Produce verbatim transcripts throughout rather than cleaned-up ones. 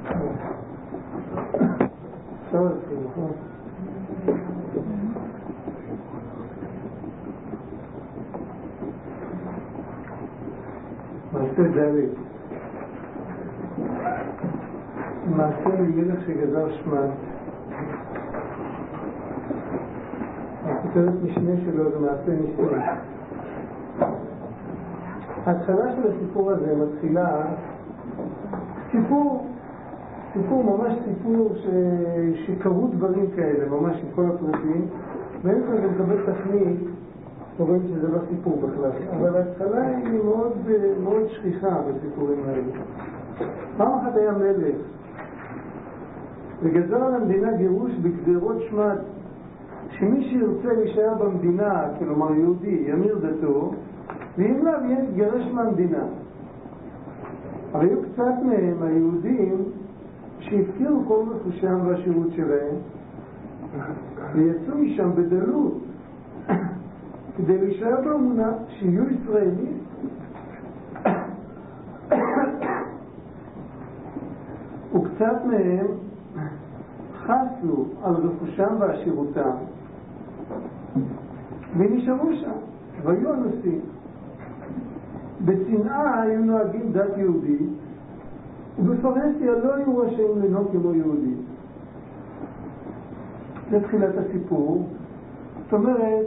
אפשר להתחיל, נכון? מעשה ד' מעשה ממלך שגזר שמת. הכותרת משנה שלו זה מעשה ניסוי. ההתחלה של הסיפור הזה מתחילה סיפור, סיפור ממש סיפור ש... שקרו דברים כאלה, ממש עם כל הפרטים, ואין כזה לקבל תכנית, רואים שזה לא סיפור בכלל, אבל ההתחלה היא מאוד, מאוד שכיחה בסיפורים האלה. פעם אחת היה מלך, וגזר על המדינה גירוש בגזירות שמת, שמי שירצה להישאר במדינה, כלומר יהודי, ימיר דתו, ואם לא, יתגרש מהמדינה. אבל היו קצת מהם, היהודים, שהפקירו כל רכושם והשירות שלהם, ויצאו משם בדלות, כדי להישאר באמונה, שיהיו ישראלים. וקצת מהם חסו על רכושם והשירותם, ונשארו שם, והיו אנוסים. בצנעה היו נוהגים דת יהודי, ובפרהסיה לא היו רשאים לנהוג כמו יהודי. זה תחילת הסיפור. זאת אומרת,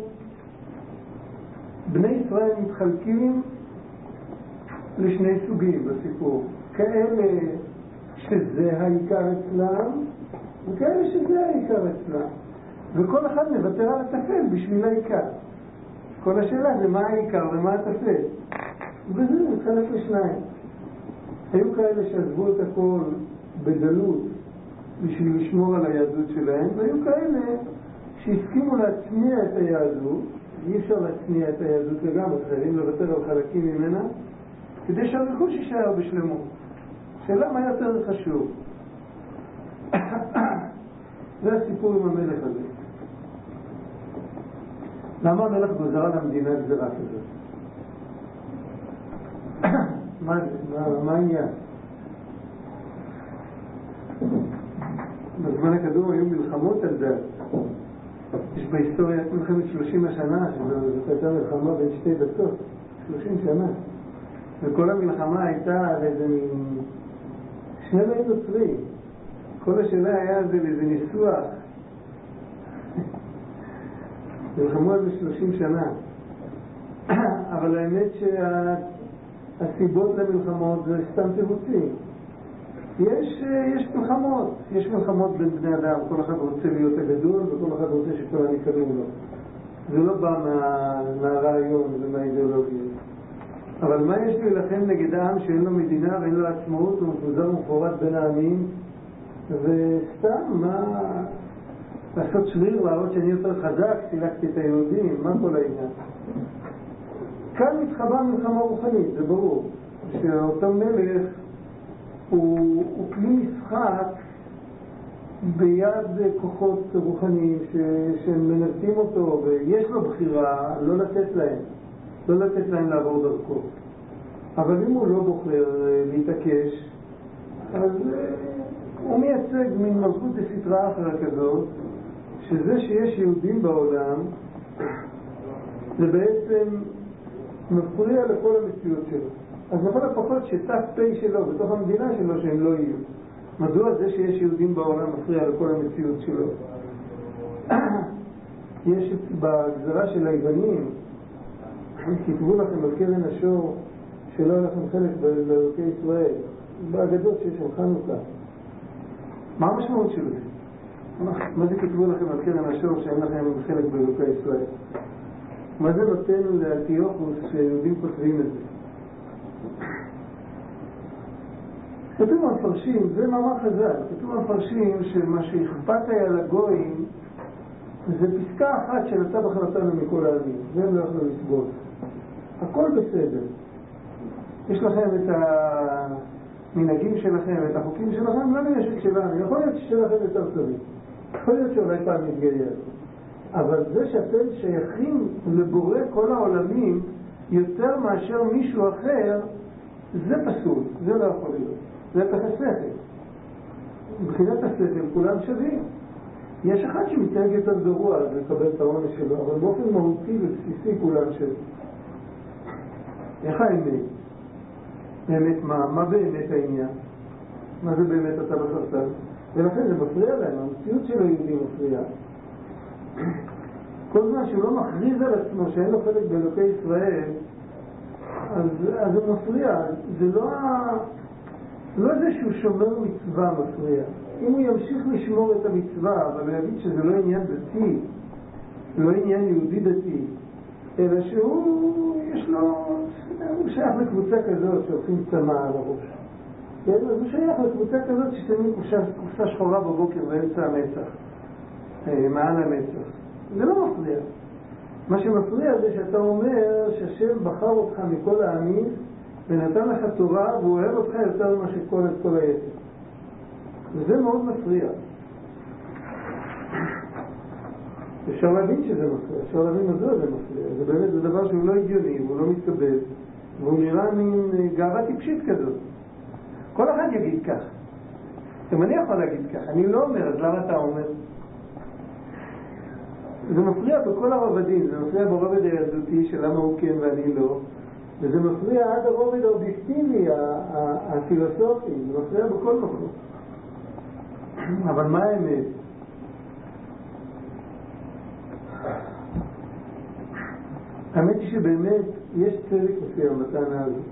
בני ישראל מתחלקים לשני סוגים בסיפור. כאלה שזה העיקר אצלם, וכאלה שזה העיקר אצלם. וכל אחד מוותר על התפל בשביל העיקר. כל השאלה זה מה העיקר ומה התפל. וזה מתחלק לשניים. היו כאלה שעזבו את הכל בדלות בשביל לשמור על היהדות שלהם, והיו כאלה שהסכימו להצניע את היהדות. אי אפשר להצניע את היהדות לגמרי, חייבים לוותר על חלקים ממנה, כדי שהרכוש יישאר בשלמות. שאלה מה יותר חשוב. זה הסיפור עם המלך הזה. למה המלך גוזר על המדינה גזירה כזאת? מה זה? מה העניין? בזמן הקדום היו מלחמות על דת. יש בהיסטוריה מלחמת שלושים השנה, שזאת הייתה מלחמה בין שתי דתות, שלושים שנה. וכל המלחמה הייתה על איזה מין... שני מהם נוצרים. כל השאלה היה זה לאיזה ניסוח. מלחמו על זה שלושים שנה. אבל האמת שהסיבות למלחמות זה סתם תירוצים. יש, יש מלחמות, יש מלחמות בין בני אדם, כל אחד רוצה להיות הגדול וכל אחד רוצה שכולם יקרים לו. זה לא בא מה, מהרעיון ומהאידיאולוגיה. אבל מה יש להילחם נגד העם שאין לו מדינה ואין לו עצמאות, הוא מפוזר ומפורד בין העמים, וסתם מה... לעשות שריר, להראות שאני יותר חזק, סילקתי את היהודים, מה כל העניין? כאן מתחבא מלחמה רוחנית, זה ברור, שאותו מלך הוא, הוא כלי משחק ביד כוחות רוחניים ש, שמנווטים אותו, ויש לו בחירה לא לתת להם, לא לתת להם לעבור דרכו. אבל אם הוא לא בוחר להתעקש, אז הוא מייצג מן מלכות בסתרה אחרת כזאת, שזה שיש יהודים בעולם, זה בעצם מפריע לכל המציאות שלו. אז לכל הפחות שתף פי שלו בתוך המדינה שלו שהם לא יהיו. מדוע זה שיש יהודים בעולם מפריע לכל המציאות שלו? יש בגזרה של היוונים, כתבו לכם על קרן השור שלא היה לכם חלק באלוקי ישראל, באגדות שיש על חנוכה. מה המשמעות של זה? מה זה כתבו לכם על קרן השור שאין לכם חלק באלוקי ישראל? מה זה נותן לאנטיוכוס שיהודים כותבים את זה? כתוב המפרשים, זה מאמר חז"ל, כתוב המפרשים שמה שאכפת היה לגויים זה פסקה אחת שנתן החלטנו מכל העמים, והם לא יכלו לסבול. הכל בסדר. יש לכם את המנהגים שלכם, את החוקים שלכם, לא יש שלנו. יכול להיות ששלכם יותר טובים. יכול להיות שאולי פעם מתגייר. אבל זה שאתם שייכים לבורא כל העולמים יותר מאשר מישהו אחר, זה פסול. זה לא יכול להיות. זה פחד שכל. מבחינת השכל כולם שווים. יש אחד שמתנהג יותר גרוע אז לקבל את העונש שלו, אבל באופן מהותי ובסיסי כולם שווים. איך האמת? באמת מה? מה באמת העניין? מה זה באמת אתה בחסד? ולכן זה מפריע להם, המציאות של היהודים מפריעה. כל זמן שהוא לא מכריז על עצמו שאין לו חלק באלוקי ישראל, אז, אז זה מפריע. זה לא, לא זה שהוא שומר מצווה מפריע. אם הוא ימשיך לשמור את המצווה, אבל הוא יגיד שזה לא עניין דתי, לא עניין יהודי דתי, אלא שהוא, יש לו, הוא שייך לקבוצה כזאת שהולכים צמא על הראש. אז הוא שייך לקבוצה כזאת ששמים קופסה שחורה בבוקר באמצע המצח, מעל המצח. זה לא מפריע. מה שמפריע זה שאתה אומר שהשם בחר אותך מכל העמים ונתן לך תורה והוא אוהב אותך יותר ממה שכל את כל היתר. וזה מאוד מפריע. אפשר להבין שזה מפריע, אפשר להבין מדוע זה מפריע. זה באמת זה דבר שהוא לא הגיוני, הוא לא מתקבל, והוא נראה מין גאווה טיפשית כזאת. כל אחד יגיד כך. גם אני יכול להגיד כך, אני לא אומר, אז למה אתה אומר? זה מפריע בכל הרובדים, זה מפריע ברובד הילדותי של למה הוא כן ואני לא, וזה מפריע עד הרובד האובייקטיבי, הפילוסופי, זה מפריע בכל מקום. אבל מה האמת? האמת היא שבאמת יש צדק מסוים בטענה הזאת.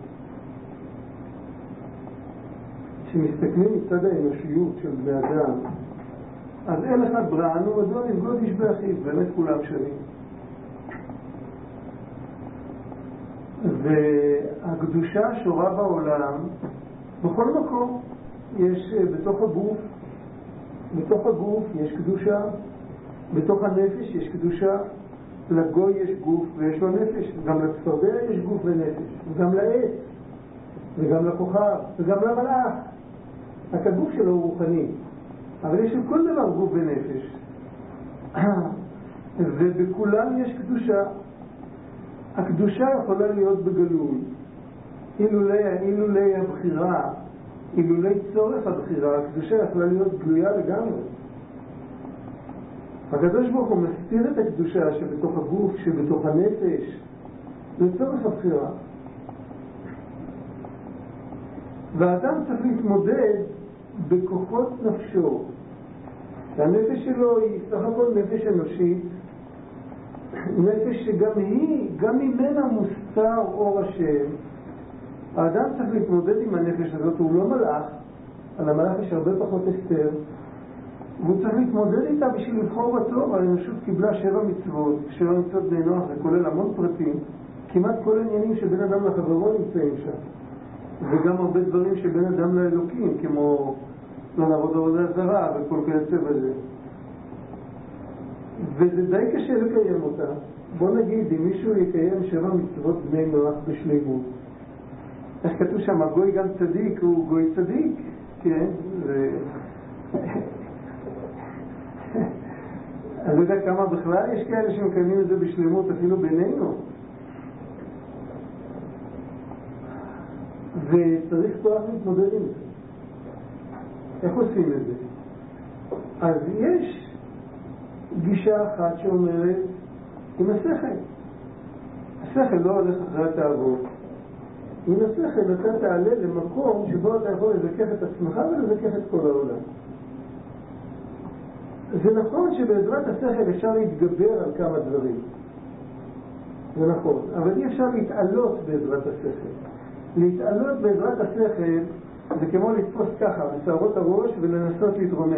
כשמסתכלים מצד האנושיות של בני אדם, אז אין אחד בראנו, מדוע לבגוד איש באחיו, באמת כולם שווים. והקדושה שורה בעולם, בכל מקום, יש בתוך הגוף, בתוך הגוף יש קדושה, בתוך הנפש יש קדושה, לגוי יש גוף ויש לו נפש, גם לצפרדע יש גוף ונפש, וגם לעץ, וגם לכוכב, וגם למלאך. רק הגוף שלו הוא רוחני. אבל יש לכל דבר גוף ונפש. ובכולם יש קדושה. הקדושה יכולה להיות בגלוי. אילולי הבחירה, אילולי צורך הבחירה, הקדושה יכולה להיות גלויה לגמרי. הקדוש ברוך הוא מסתיר את הקדושה שבתוך הגוף, שבתוך הנפש, לצורך הבחירה. והאדם צריך להתמודד בכוחות נפשו. שהנפש שלו היא סך הכל נפש אנושית, נפש שגם היא, גם ממנה מוסתר אור השם. האדם צריך להתמודד עם הנפש הזאת, הוא לא מלאך, על המלאך יש הרבה פחות הסתר, והוא צריך להתמודד איתה בשביל לבחור בטוב. האנושות קיבלה שבע מצוות, שבע מצוות בני נוח, זה כולל המון פרטים, כמעט כל העניינים שבין אדם לחברו נמצאים שם, וגם הרבה דברים שבין אדם לאלוקים, כמו לא לעבוד עבודה זרה וכל כיוצא בזה. וזה די קשה לקיים אותה. בוא נגיד, אם מישהו יקיים שבע מצוות בני נוח בשלימות, איך כתוב שם, הגוי גם צדיק, הוא גוי צדיק, כן? ו... אני לא יודע כמה בכלל יש כאלה שמקיימים את זה בשלימות אפילו בינינו. וצריך כוח להתמודד עם זה. איך עושים את זה? אז יש גישה אחת שאומרת עם השכל. השכל לא הולך אחרי התאוות. עם השכל אתה תעלה למקום שבו אתה יכול לזכך את עצמך ולזכך את כל העולם. זה נכון שבעזרת השכל אפשר להתגבר על כמה דברים. זה נכון. אבל אי אפשר להתעלות בעזרת השכל. להתעלות בעזרת השכל זה כמו לתפוס ככה בשערות הראש ולנסות להתרומם.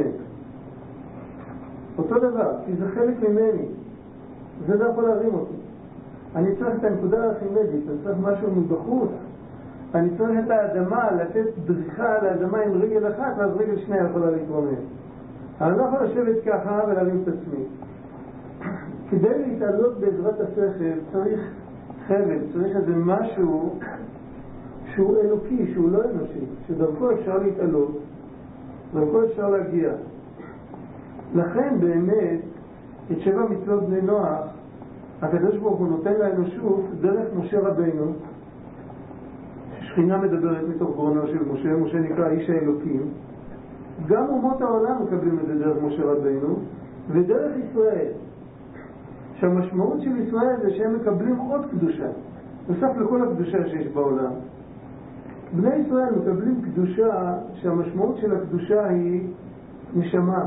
אותו דבר, כי זה חלק ממני. זה לא יכול להרים אותי. אני צריך את הנקודה הארכימדית, אני צריך משהו מבחוץ. אני צריך את האדמה, לתת דריכה על האדמה עם רגל אחת, ואז רגל שנייה יכולה להתרומם. אני לא יכול לשבת ככה ולהרים את עצמי. כדי להתעלות בעזרת השכל צריך חבל, צריך איזה משהו שהוא אלוקי, שהוא לא אנושי, שדרכו אפשר להתעלות, דרכו אפשר להגיע. לכן באמת את שבע מצוות בני נוח הקדוש ברוך הוא נותן לאנושות דרך משה רבינו, ששכינה מדברת מתוך גרונו של משה. משה נקרא איש האלוקים, גם אומות העולם מקבלים את זה דרך משה רבינו ודרך ישראל, שהמשמעות של ישראל זה שהם מקבלים עוד קדושה נוסף לכל הקדושה שיש בעולם. בני ישראל מקבלים קדושה שהמשמעות של הקדושה היא נשמה.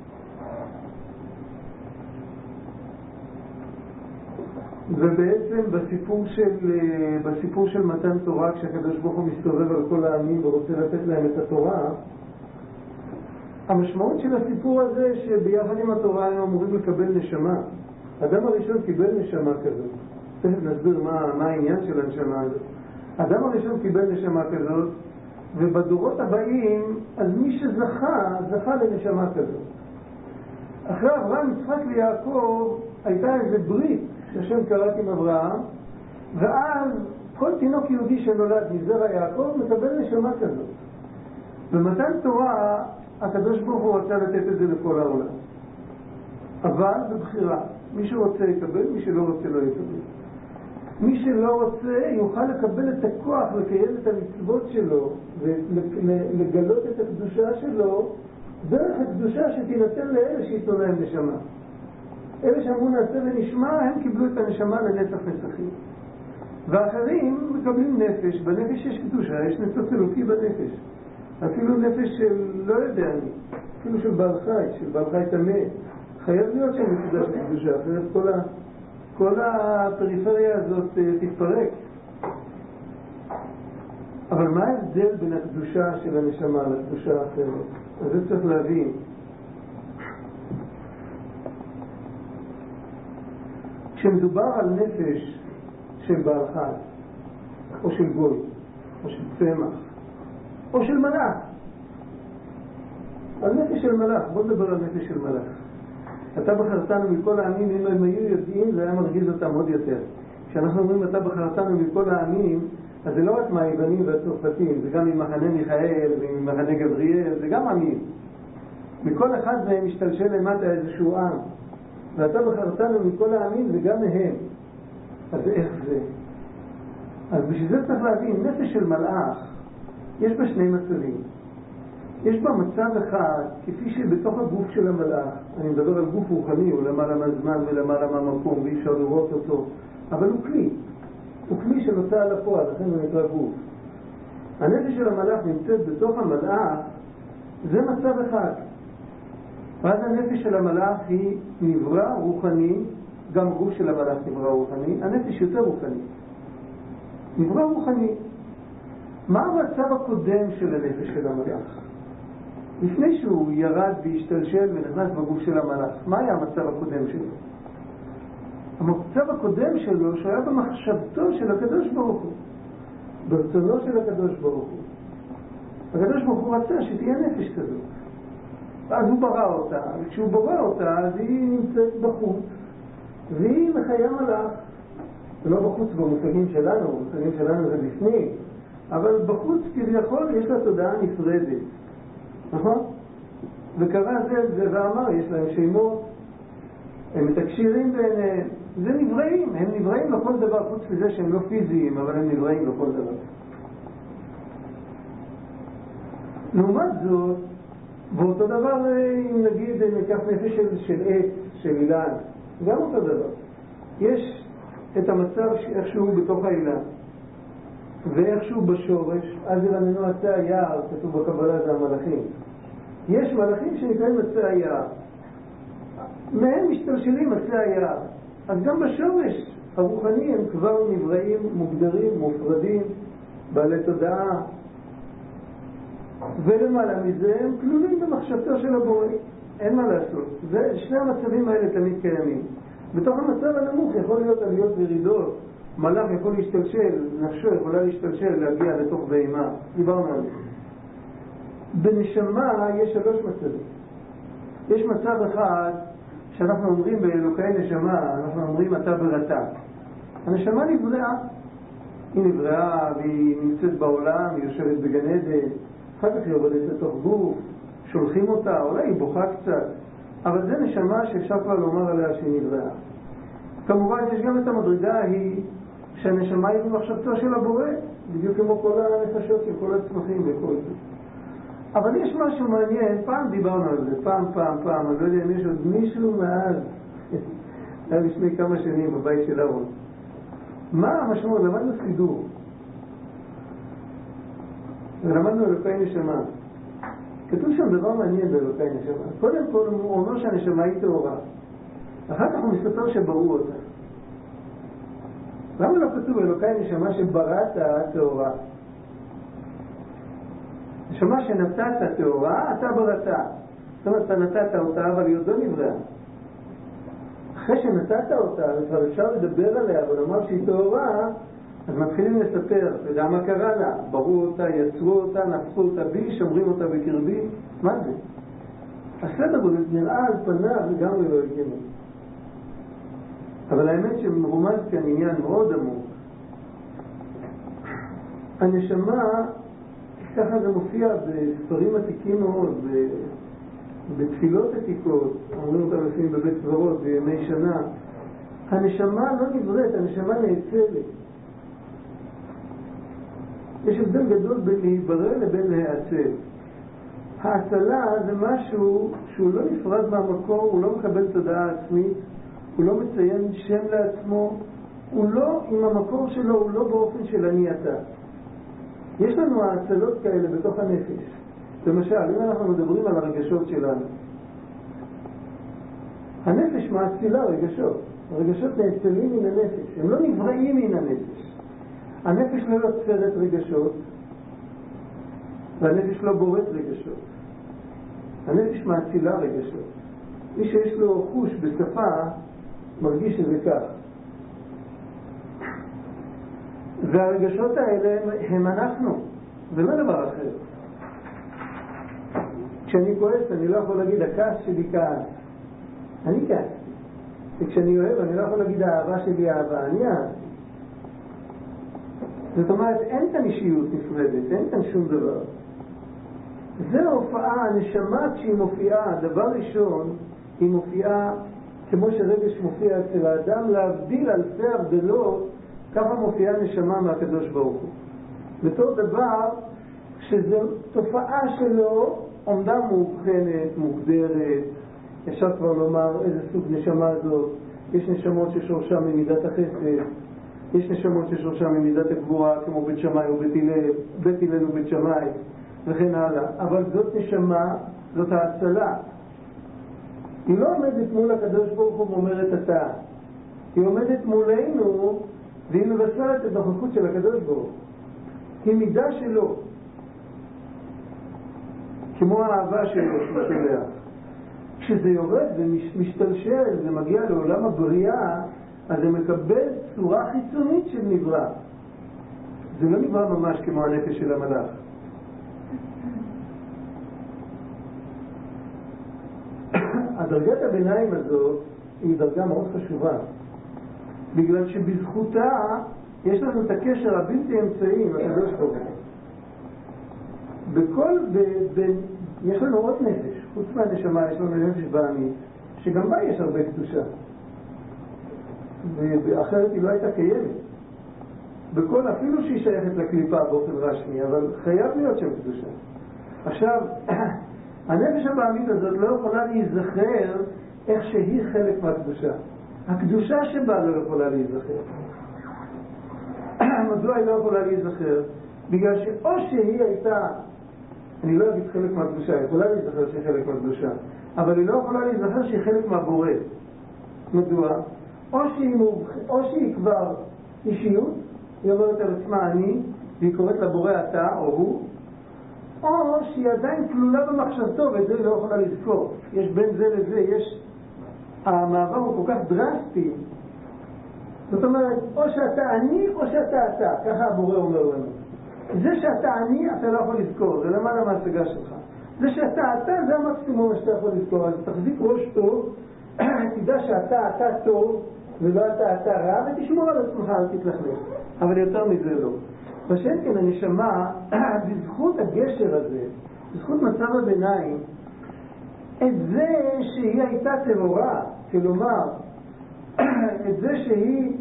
ובעצם בסיפור של, בסיפור של מתן תורה, כשהקדוש ברוך הוא מסתובב על כל העמים ורוצה לתת להם את התורה, המשמעות של הסיפור הזה שביחד עם התורה הם אמורים לקבל נשמה. האדם הראשון קיבל נשמה כזאת. תכף נסביר מה, מה העניין של הנשמה הזאת. האדם הראשון קיבל נשמה כזאת, ובדורות הבאים, אז מי שזכה, זכה לנשמה כזאת. אחרי אברהם, יצחק ויעקב, הייתה איזה ברית שהשם קראת עם אברהם, ואז כל תינוק יהודי שנולד מזרע יעקב מקבל נשמה כזאת. במתן תורה, הקדוש ברוך הוא רצה לתת את זה לכל העולם. אבל בבחירה, מי שרוצה יקבל, מי שלא רוצה לא יקבל. מי שלא רוצה יוכל לקבל את הכוח לקיים את המצוות שלו ולגלות את הקדושה שלו דרך הקדושה שתינתן לאלה שיתנו להם נשמה. אלה שאמרו נעשה ונשמע, הם קיבלו את הנשמה לנצח נצחים. ואחרים מקבלים נפש. בנפש יש קדושה, יש ניצוץ אלוקי בנפש. אפילו נפש של לא יודע אני, אפילו של בעל חי, של בעל חי תמה. חייב להיות שם נקודה של קדושה, אחרת כל, ה, כל הפריפריה הזאת תתפרק. אבל מה ההבדל בין הקדושה של הנשמה לקדושה האחרת? אז זה צריך להבין. כשמדובר על נפש של בעל חי, או של גוי, או של צמח, או של מלאך, על נפש של מלאך, בוא נדבר על נפש של מלאך. אתה בחרתנו מכל העמים, אם הם היו יודעים, זה היה מרגיז אותם עוד יותר. כשאנחנו אומרים אתה בחרתנו מכל העמים, אז זה לא רק מהיוונים והצרפתים, זה גם ממחנה מיכאל וממחנה גבריאל, זה גם עמים. מכל אחד מהם משתלשל למטה איזשהו עם. ואתה בחרתנו מכל העמים זה גם מהם. אז איך זה? אז בשביל זה צריך להבין, נפש של מלאך, יש בה שני מצבים. יש בה מצב אחד, כפי שבתוך הגוף של המלאך, אני מדבר על גוף רוחני, הוא למעלה מהזמן ולמעלה מהמקום, ואי אפשר לראות אותו, אבל הוא כלי. הוא כלי שנוצא על הפועל, לכן הוא נקרא גוף. הנפש של המלאך נמצאת בתוך המלאך, זה מצב אחד. ואז הנפש של המלאך היא נברא רוחני, גם הגוף של המלאך נברא רוחני, הנפש יותר רוחני. נברא רוחני. מה המצב הקודם של הנפש של המלאך? לפני שהוא ירד והשתלשל ונכנס בגוף של המלאך, מה היה המצב הקודם שלו? המצב הקודם שלו שהיה במחשבתו של הקדוש ברוך הוא, ברצונו של הקדוש ברוך הוא. הקדוש ברוך הוא רצה שתהיה נפש כזאת. אז הוא ברא אותה, וכשהוא ברא אותה אז היא נמצאת בחוץ, והיא מחיה מלאך. זה לא בחוץ במושגים שלנו, במושגים שלנו זה בפנים, אבל בחוץ כביכול יש לה תודעה נפרדת, נכון? וקרא זה זה ואמר, יש להם שמות, הם מתקשירים ביניהם, זה נבראים, הם נבראים לכל דבר, חוץ מזה שהם לא פיזיים, אבל הם נבראים לכל דבר. לעומת זאת, ואותו דבר, אם נגיד, ניקח נפש של, של עץ, של אילן, גם אותו דבר. יש את המצב איכשהו בתוך האילן, ואיכשהו בשורש, אז ירננו עצי היער, כתוב בקבלה, זה המלאכים. יש מלאכים שנקראים עצי היער. מהם משתלשלים עצי היער. אז גם בשורש הרוחני הם כבר נבראים, מוגדרים, מופרדים, בעלי תודעה. ולמעלה מזה הם כלולים במחשבתו של הבורא. אין מה לעשות. ושני המצבים האלה תמיד קיימים. בתוך המצב הנמוך יכול להיות עליות וירידות. מלאך יכול להשתלשל, נפשו יכולה להשתלשל, להגיע לתוך בהמה. דיברנו על זה. בנשמה יש שלוש מצבים. יש מצב אחד שאנחנו אומרים באלוקי נשמה, אנחנו אומרים אתה בראתה. הנשמה נבראה. היא נבראה והיא נמצאת בעולם, היא יושבת בגן עדן. אחר כך היא עובדת לתוך גוף, שולחים אותה, אולי היא בוכה קצת, אבל זה נשמה שאפשר כבר לומר עליה שהיא נבראה. כמובן יש גם את המדרגה ההיא שהנשמה היא במחשבתו של הבורא, בדיוק כמו כל הנפשות של כל הצמחים וכל זה. אבל יש משהו מעניין, פעם דיברנו על זה, פעם, פעם, פעם, אני לא יודע אם יש עוד מישהו מאז, היה לפני כמה שנים בבית של אהרון. מה המשמעות? למדנו סידור. ולמדנו אלוקי נשמה. כתוב שם דבר מעניין באלוקי נשמה. קודם כל הוא אומר שהנשמה היא טהורה. אחר כך הוא מספר שבראו אותה. למה לא כתוב אלוקי נשמה שבראת טהורה? נשמה שנתת טהורה, אתה בראת. זאת אומרת, אתה נתת אותה, אבל היא עוד לא נבראה. אחרי שנתת אותה, וכבר אפשר לדבר עליה, ולומר שהיא טהורה, אז מתחילים לספר, אתה יודע מה קרה לה? בראו אותה, יצרו אותה, נפחו אותה בי, שומרים אותה בקרבי. מה זה? הסדר הוא נראה על פניו לגמרי לא הגיוני. אבל האמת שמרומז כאן עניין מאוד עמוק. הנשמה, ככה זה מופיע בספרים עתיקים מאוד, בתפילות עתיקות, אומרים אותם לפעמים בבית קברות, בימי שנה. הנשמה לא נבראת, הנשמה נאצלת. יש הבדל גדול בין להיברא לבין להיאצל. ההצלה זה משהו שהוא לא נפרד מהמקור, הוא לא מקבל תודעה עצמית, הוא לא מציין שם לעצמו, הוא לא, עם המקור שלו, הוא לא באופן של אני אתה. יש לנו ההצלות כאלה בתוך הנפש. למשל, אם אנחנו מדברים על הרגשות שלנו, הנפש מאצילה רגשות. הרגשות נאצלים מן הנפש, הם לא נבראים מן הנפש. הנפש לא יוצרת רגשות, והנפש לא בוראת רגשות. הנפש מאצילה רגשות. מי שיש לו חוש בשפה, מרגיש שזה כך. והרגשות האלה הם אנחנו, זה לא דבר אחר. כשאני כועס, אני לא יכול להגיד, הכעס שלי כעס. אני כעס. וכשאני אוהב, אני לא יכול להגיד, האהבה שלי אהבה. אני אהב. זאת אומרת, אין כאן אישיות נפרדת, אין כאן שום דבר. זה ההופעה, הנשמה כשהיא מופיעה, דבר ראשון, היא מופיעה, כמו שרגש מופיע אצל האדם, להבדיל אלפי הבדלות, ככה מופיעה נשמה מהקדוש ברוך הוא. בתור דבר, שזו תופעה שלו, עומדה מאובחנת, מוגדרת, אפשר כבר לומר איזה סוג נשמה זאת. יש נשמות ששורשם ממידת החסד, יש נשמות ששורשם ממידת הגבורה, כמו בית שמאי או בית הלל, בית הלל ובית שמאי, וכן הלאה. אבל זאת נשמה, זאת ההצלה. היא לא עומדת מול הקדוש ברוך הוא ואומרת אתה. היא עומדת מולנו, והיא מבשרת את הנוכחות של הקדוש ברוך הוא. היא מידה שלו. כמו האהבה שלו ששולח. כשזה יורד ומשתלשל, זה מגיע לעולם הבריאה, אז זה מקבל צורה חיצונית של נברא. זה לא נברא ממש כמו הנפש של המלאך. הדרגת הביניים הזאת היא דרגה מאוד חשובה, בגלל שבזכותה יש לנו את הקשר הבלתי אמצעי עם הקדוש ברוך הוא. בכל, ב, ב, יש לנו עוד נפש, חוץ מהנשמה יש לנו נפש בעמית, שגם בה יש הרבה קדושה, ואחרת היא לא הייתה קיימת. בכל, אפילו שהיא שייכת לקליפה באופן רשמי, אבל חייב להיות שם קדושה. עכשיו, הנפש הבעמית הזאת לא יכולה להיזכר איך שהיא חלק מהקדושה. הקדושה שבה לא יכולה להיזכר. מדוע היא לא יכולה להיזכר? בגלל שאו שהיא הייתה, אני לא אגיד חלק מהקדושה, היא יכולה להיזכר שהיא חלק מהקדושה, אבל היא לא יכולה להיזכר שהיא חלק מהבורא. מדוע? או שהיא, מובח... או שהיא כבר אישיות, היא אומרת על עצמה אני, והיא קוראת לבורא אתה או הוא, או שהיא עדיין כלולה במחשבתו ואת זה היא לא יכולה לזכור. יש בין זה לזה, יש, המעבר הוא כל כך דרסטי. זאת אומרת, או שאתה אני או שאתה אתה, ככה הבורא אומר לנו. זה שאתה אני אתה לא יכול לזכור, זה למעלה מההשגה שלך. זה שאתה אתה זה המקסימום שאתה יכול לזכור, אז תחזיק ראש טוב, תדע שאתה אתה טוב ולא אתה אתה רע, ותשמור על עצמך, אל תתלכלך. אבל יותר מזה לא. בשם כן הנשמה, בזכות הגשר הזה, בזכות מצב הביניים, את זה שהיא הייתה טהורה, כלומר, את זה שהיא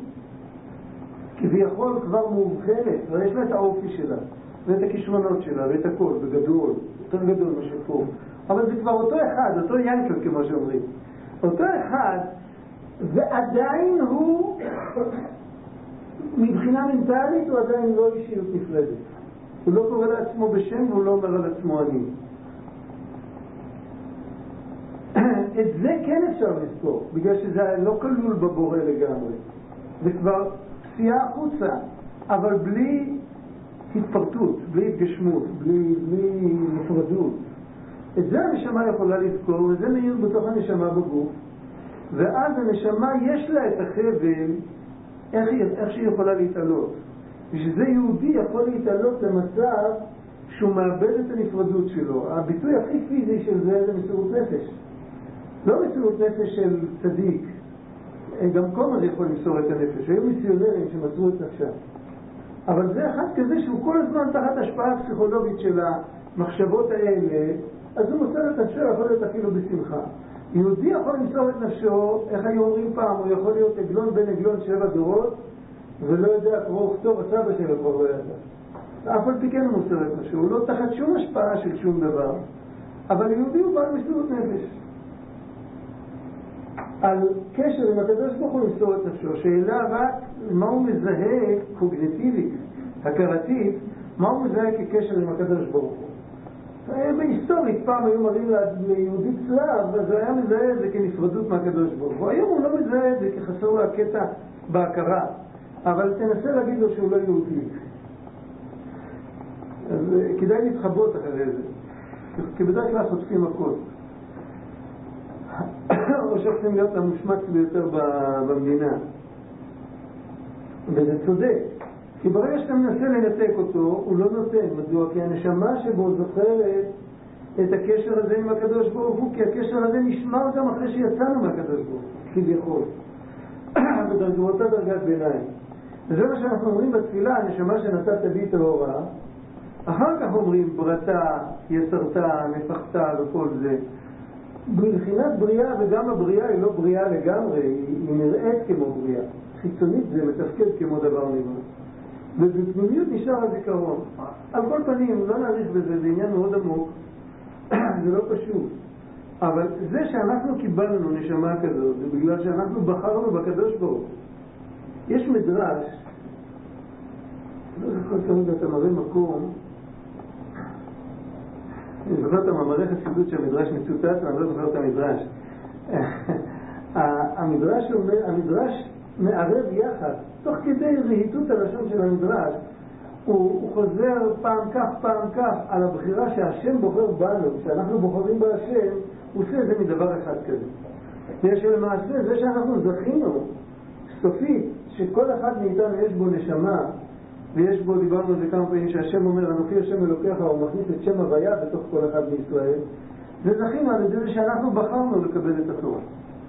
כביכול כבר מאובחנת, ויש לה את האופי שלה, ואת הכישרונות שלה, ואת הכל, בגדול, יותר גדול מה שפה. אבל זה כבר אותו אחד, אותו ינקל כמו שאומרים. אותו אחד, ועדיין הוא, מבחינה מנטלית, הוא עדיין לא אישיות נפרדת. הוא לא קורא לעצמו בשם והוא לא אומר על עצמו אני. את זה כן אפשר לזכור, בגלל שזה לא כלול בבורא לגמרי. זה כבר פסיעה החוצה, אבל בלי התפרטות, בלי התגשמות, בלי, בלי נפרדות. את זה הנשמה יכולה לזכור, וזה מאיר בתוך הנשמה בגוף, ואז הנשמה יש לה את החבל, איך, איך שהיא יכולה להתעלות. ושזה יהודי יכול להתעלות למצב שהוא מאבד את הנפרדות שלו. הביטוי הכי פיזי של זה זה מסירות נפש. לא מסירות נפש של צדיק. גם כומר יכול למסור את הנפש. היו מיסיונרים שמסרו את נפשם. אבל זה אחד כזה שהוא כל הזמן תחת השפעה פסיכולוגית של המחשבות האלה, אז הוא מוסר את נפשו, יכול להיות אפילו בשמחה. יהודי יכול למסור את נפשו, איך היו אומרים פעם, הוא יכול להיות עגלון בין עגלון שבע דורות, ולא יודע קרוא וכתוב, הסבא שלו כבר לא ידע. אף על פי כן הוא מוסר את נפשו, הוא לא תחת שום השפעה של שום דבר, אבל יהודי הוא בעל מסירות נפש. על קשר עם הקדוש ברוך הוא למסור את נפשו, שאלה רק מה הוא מזהה קוגניטיבית, הכרתית, מה הוא מזהה כקשר עם הקדוש ברוך הוא. בהיסטורית פעם היו מראים ליהודי צלב, אז הוא היה מזהה את זה כנפרדות מהקדוש ברוך הוא. היום הוא לא מזהה את זה כחסר לו הקטע בהכרה, אבל תנסה להגיד לו שהוא לא יהודי. אז כדאי להתחבות אחרי זה, כי בדרך כלל חוטפים מכות. או שהולכים להיות המושמץ ביותר במדינה. וזה צודק. כי ברגע שאתה מנסה לנתק אותו, הוא לא נותן. מדוע? כי הנשמה שבו זוכרת את הקשר הזה עם הקדוש ברוך הוא, כי הקשר הזה נשמר גם אחרי שיצאנו מהקדוש ברוך הוא, כביכול. בדרגות דרגת ביניים. וזה מה שאנחנו אומרים בתפילה, הנשמה שנתת בי טהורה. אחר כך אומרים ברתה, יצרתה, נפחתה וכל זה. מבחינת בריאה, וגם הבריאה היא לא בריאה לגמרי, היא נראית כמו בריאה. חיצונית זה מתפקד כמו דבר נראה. ובפנימיות נשאר הזיכרון. על כל פנים, לא נעריך בזה, זה עניין מאוד עמוק, זה לא פשוט. אבל זה שאנחנו קיבלנו נשמה כזאת, זה בגלל שאנחנו בחרנו בקדוש ברוך. יש מדרש, לא זוכר תמיד אתה מראה מקום, אני זוכר את המאמרי חסידות שהמדרש מצוטט, אני לא זוכר את המדרש. המדרש, המדרש מערב יחד, תוך כדי רהיטות הלשון של המדרש, הוא, הוא חוזר פעם כך, פעם כך, על הבחירה שהשם בוחר בנו, שאנחנו בוחרים בהשם, הוא עושה זה מדבר אחד כזה. ושלמעשה זה שאנחנו זכינו, סופית, שכל אחד מאיתנו יש בו נשמה, ויש בו, דיברנו על זה כמה פעמים, שהשם אומר, אנוכי השם אלוקיך, הוא מכניס את שם הוויה בתוך כל אחד מישראל, וזכינו על ידי שאנחנו בחרנו לקבל את התורה.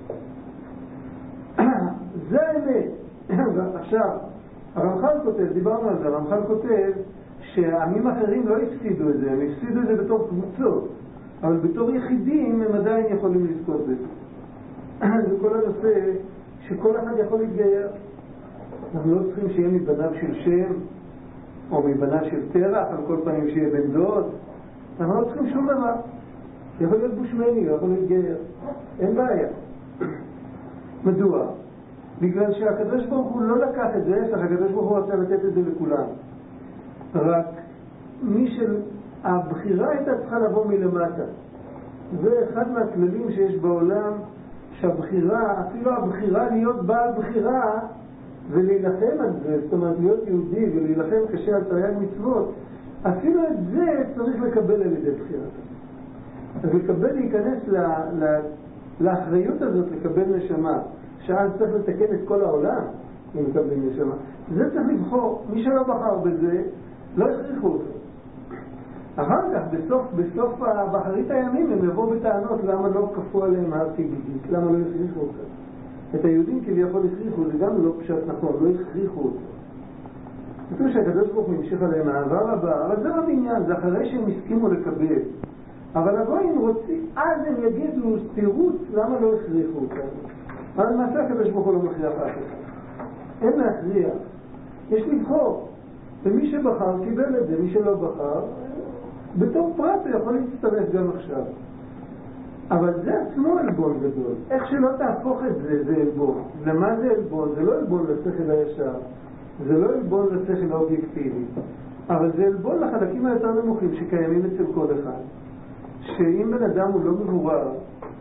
זה האמת. עכשיו, הרמח"ל כותב, דיברנו על זה, הרמח"ל כותב שהעמים אחרים לא הפסידו את זה, הם הפסידו את זה בתור קבוצות, אבל בתור יחידים הם עדיין יכולים לזכות בזה. זה כל הנושא שכל אחד יכול להתגייר. אנחנו לא צריכים שיהיה מבניו של שם או מבניו של תרח, על כל פנים שיהיה בן דוד. אנחנו לא צריכים שום דבר. יכול להיות בושמני, יכול להתגייר. אין בעיה. מדוע? בגלל שהקדוש ברוך הוא לא לקח את זה, הקדוש ברוך הוא רוצה לתת את זה לכולם. רק מי של... הבחירה הייתה צריכה לבוא מלמטה. זה אחד מהכללים שיש בעולם, שהבחירה, אפילו הבחירה להיות בעל בחירה, ולהילחם על זה, זאת אומרת להיות יהודי ולהילחם קשה על תרי"ג מצוות, אפילו את זה צריך לקבל על ידי בחירה. אז לקבל, להיכנס ל, ל, לאחריות הזאת, לקבל נשמה, שאז צריך לתקן את כל העולם אם מקבלים נשמה. זה צריך לבחור. מי שלא בחר בזה, לא הכריחו אותו. אחר כך, בסוף, בסוף בחרית הימים, הם יבואו בטענות למה לא כפו עליהם הר כגיגית, למה לא הכריחו אותם. את היהודים כביכול הכריחו, זה גם לא פשט נכון, לא הכריחו אותם. כתוב שהקדוש ברוך הוא המשיך עליהם אהבה רבה, אבל זה לא בעניין, זה אחרי שהם הסכימו לקבל. אבל הגויים רוצים, אז הם יגידו תירוץ למה לא הכריחו אותם. אבל למעשה הקדוש ברוך הוא לא מכריח אף אחד. אין להכריח. יש לבחור. ומי שבחר קיבל את זה, מי שלא בחר, בתור פרט הוא יכול להצטרף גם עכשיו. אבל זה עצמו עלבון גדול. איך שלא תהפוך את זה, זה עלבון. למה זה עלבון? זה לא עלבון לשכל הישר. זה לא עלבון לשכל האובייקטיבי. אבל זה עלבון לחלקים היותר נמוכים שקיימים אצל כל אחד. שאם בן אדם הוא לא מבורר,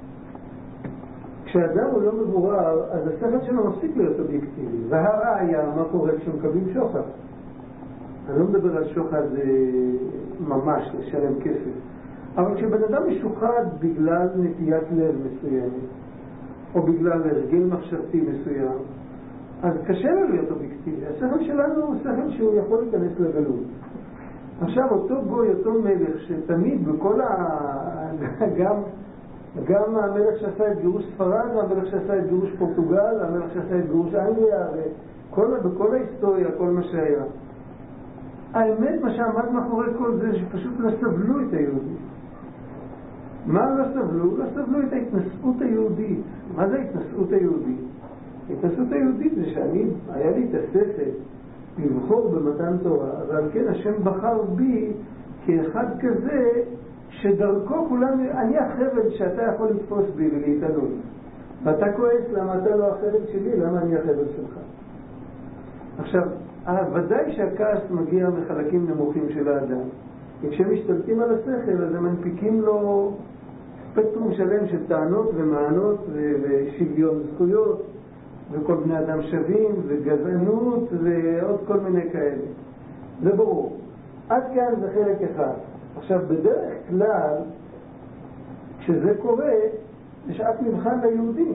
כשאדם הוא לא מבורר, אז השכל שלו מפסיק להיות אובייקטיבי. והראיה, מה קורה כשמקבלים שוחד? אני לא מדבר על שוחד ממש, לשלם כסף. אבל כשבן אדם משוחד בגלל נטיית לב מסוימת, או בגלל הרגל מחשבתי מסוים, אז קשה לו להיות אובייקטיבי. השכל שלנו הוא שכל שהוא יכול להיכנס לגלות. עכשיו, אותו גוי, אותו מלך, שתמיד בכל ה... גם, גם המלך שעשה את גירוש ספרד, המלך שעשה את גירוש פורטוגל, המלך שעשה את גירוש אנגליה, וכל, בכל ההיסטוריה, כל מה שהיה. האמת, מה שעמד מאחורי כל זה, שפשוט לא סבלו את היהודים. מה לא סבלו? לא סבלו את ההתנשאות היהודית. מה זה ההתנשאות היהודית? ההתנשאות היהודית זה שאני, היה לי את השכל לבחור במתן תורה, אבל כן, השם בחר בי כאחד כזה שדרכו כולם, אני החבל שאתה יכול לתפוס בי ולהתעלות. ואתה כועס למה אתה לא החבל שלי, למה אני החבל שלך. עכשיו, ודאי שהכעס מגיע מחלקים נמוכים של האדם. כשהם משתלטים על השכל, אז הם מנפיקים לו ספקטרום שלם של טענות ומענות ושוויון זכויות, וכל בני אדם שווים, וגזענות, ועוד כל מיני כאלה. זה ברור. עד כאן זה חלק אחד. עכשיו, בדרך כלל, כשזה קורה, יש שעת מבחן ליהודים.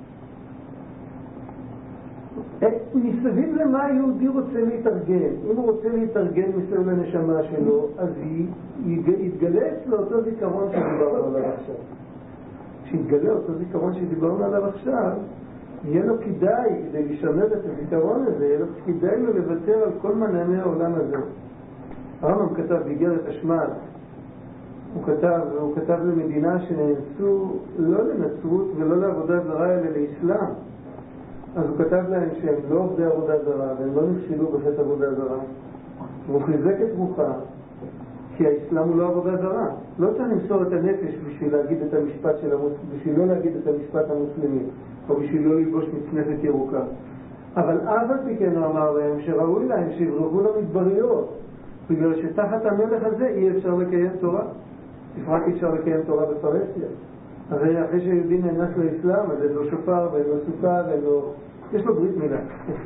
מסביב למה היהודי רוצה להתארגן. אם הוא רוצה להתארגן מסביב לנשמה שלו, אז יתגלה אצלו אותו זיכרון שדיברנו עליו עכשיו. כשיתגלה אותו זיכרון שדיברנו עליו עכשיו, יהיה לו כדאי, כדי לשמר את הזיכרון הזה, יהיה לו כדאי לו לוותר על כל מנעמי העולם הזה. הרמב"ם כתב באיגרת השמד, הוא כתב, הוא כתב למדינה שנאנסו לא לנצרות ולא לעבודה זרה אלא לאסלאם. אז הוא כתב להם שהם לא עובדי עבודה זרה והם לא נכשלו בחטא עבודה זרה. והוא חיזק את רוחה, כי האסלאם הוא לא עבודה זרה. לא צריך למסור את הנפש בשביל להגיד את המשפט של המוס... בשביל לא להגיד את המשפט המוסלמי, או בשביל לא ללבוש מצנפת ירוקה. אבל אף על פי כן הוא אמר להם שראוי להם שיברחו למדבריות, בגלל שתחת המלך הזה אי אפשר לקיים תורה. בפרט אי אפשר לקיים תורה בפרהסיה. אז אחרי שיהודי נאנס לאסלאם, אז אין לו שופר ואין לו סוכה ואין לו... יש לו ברית מילה.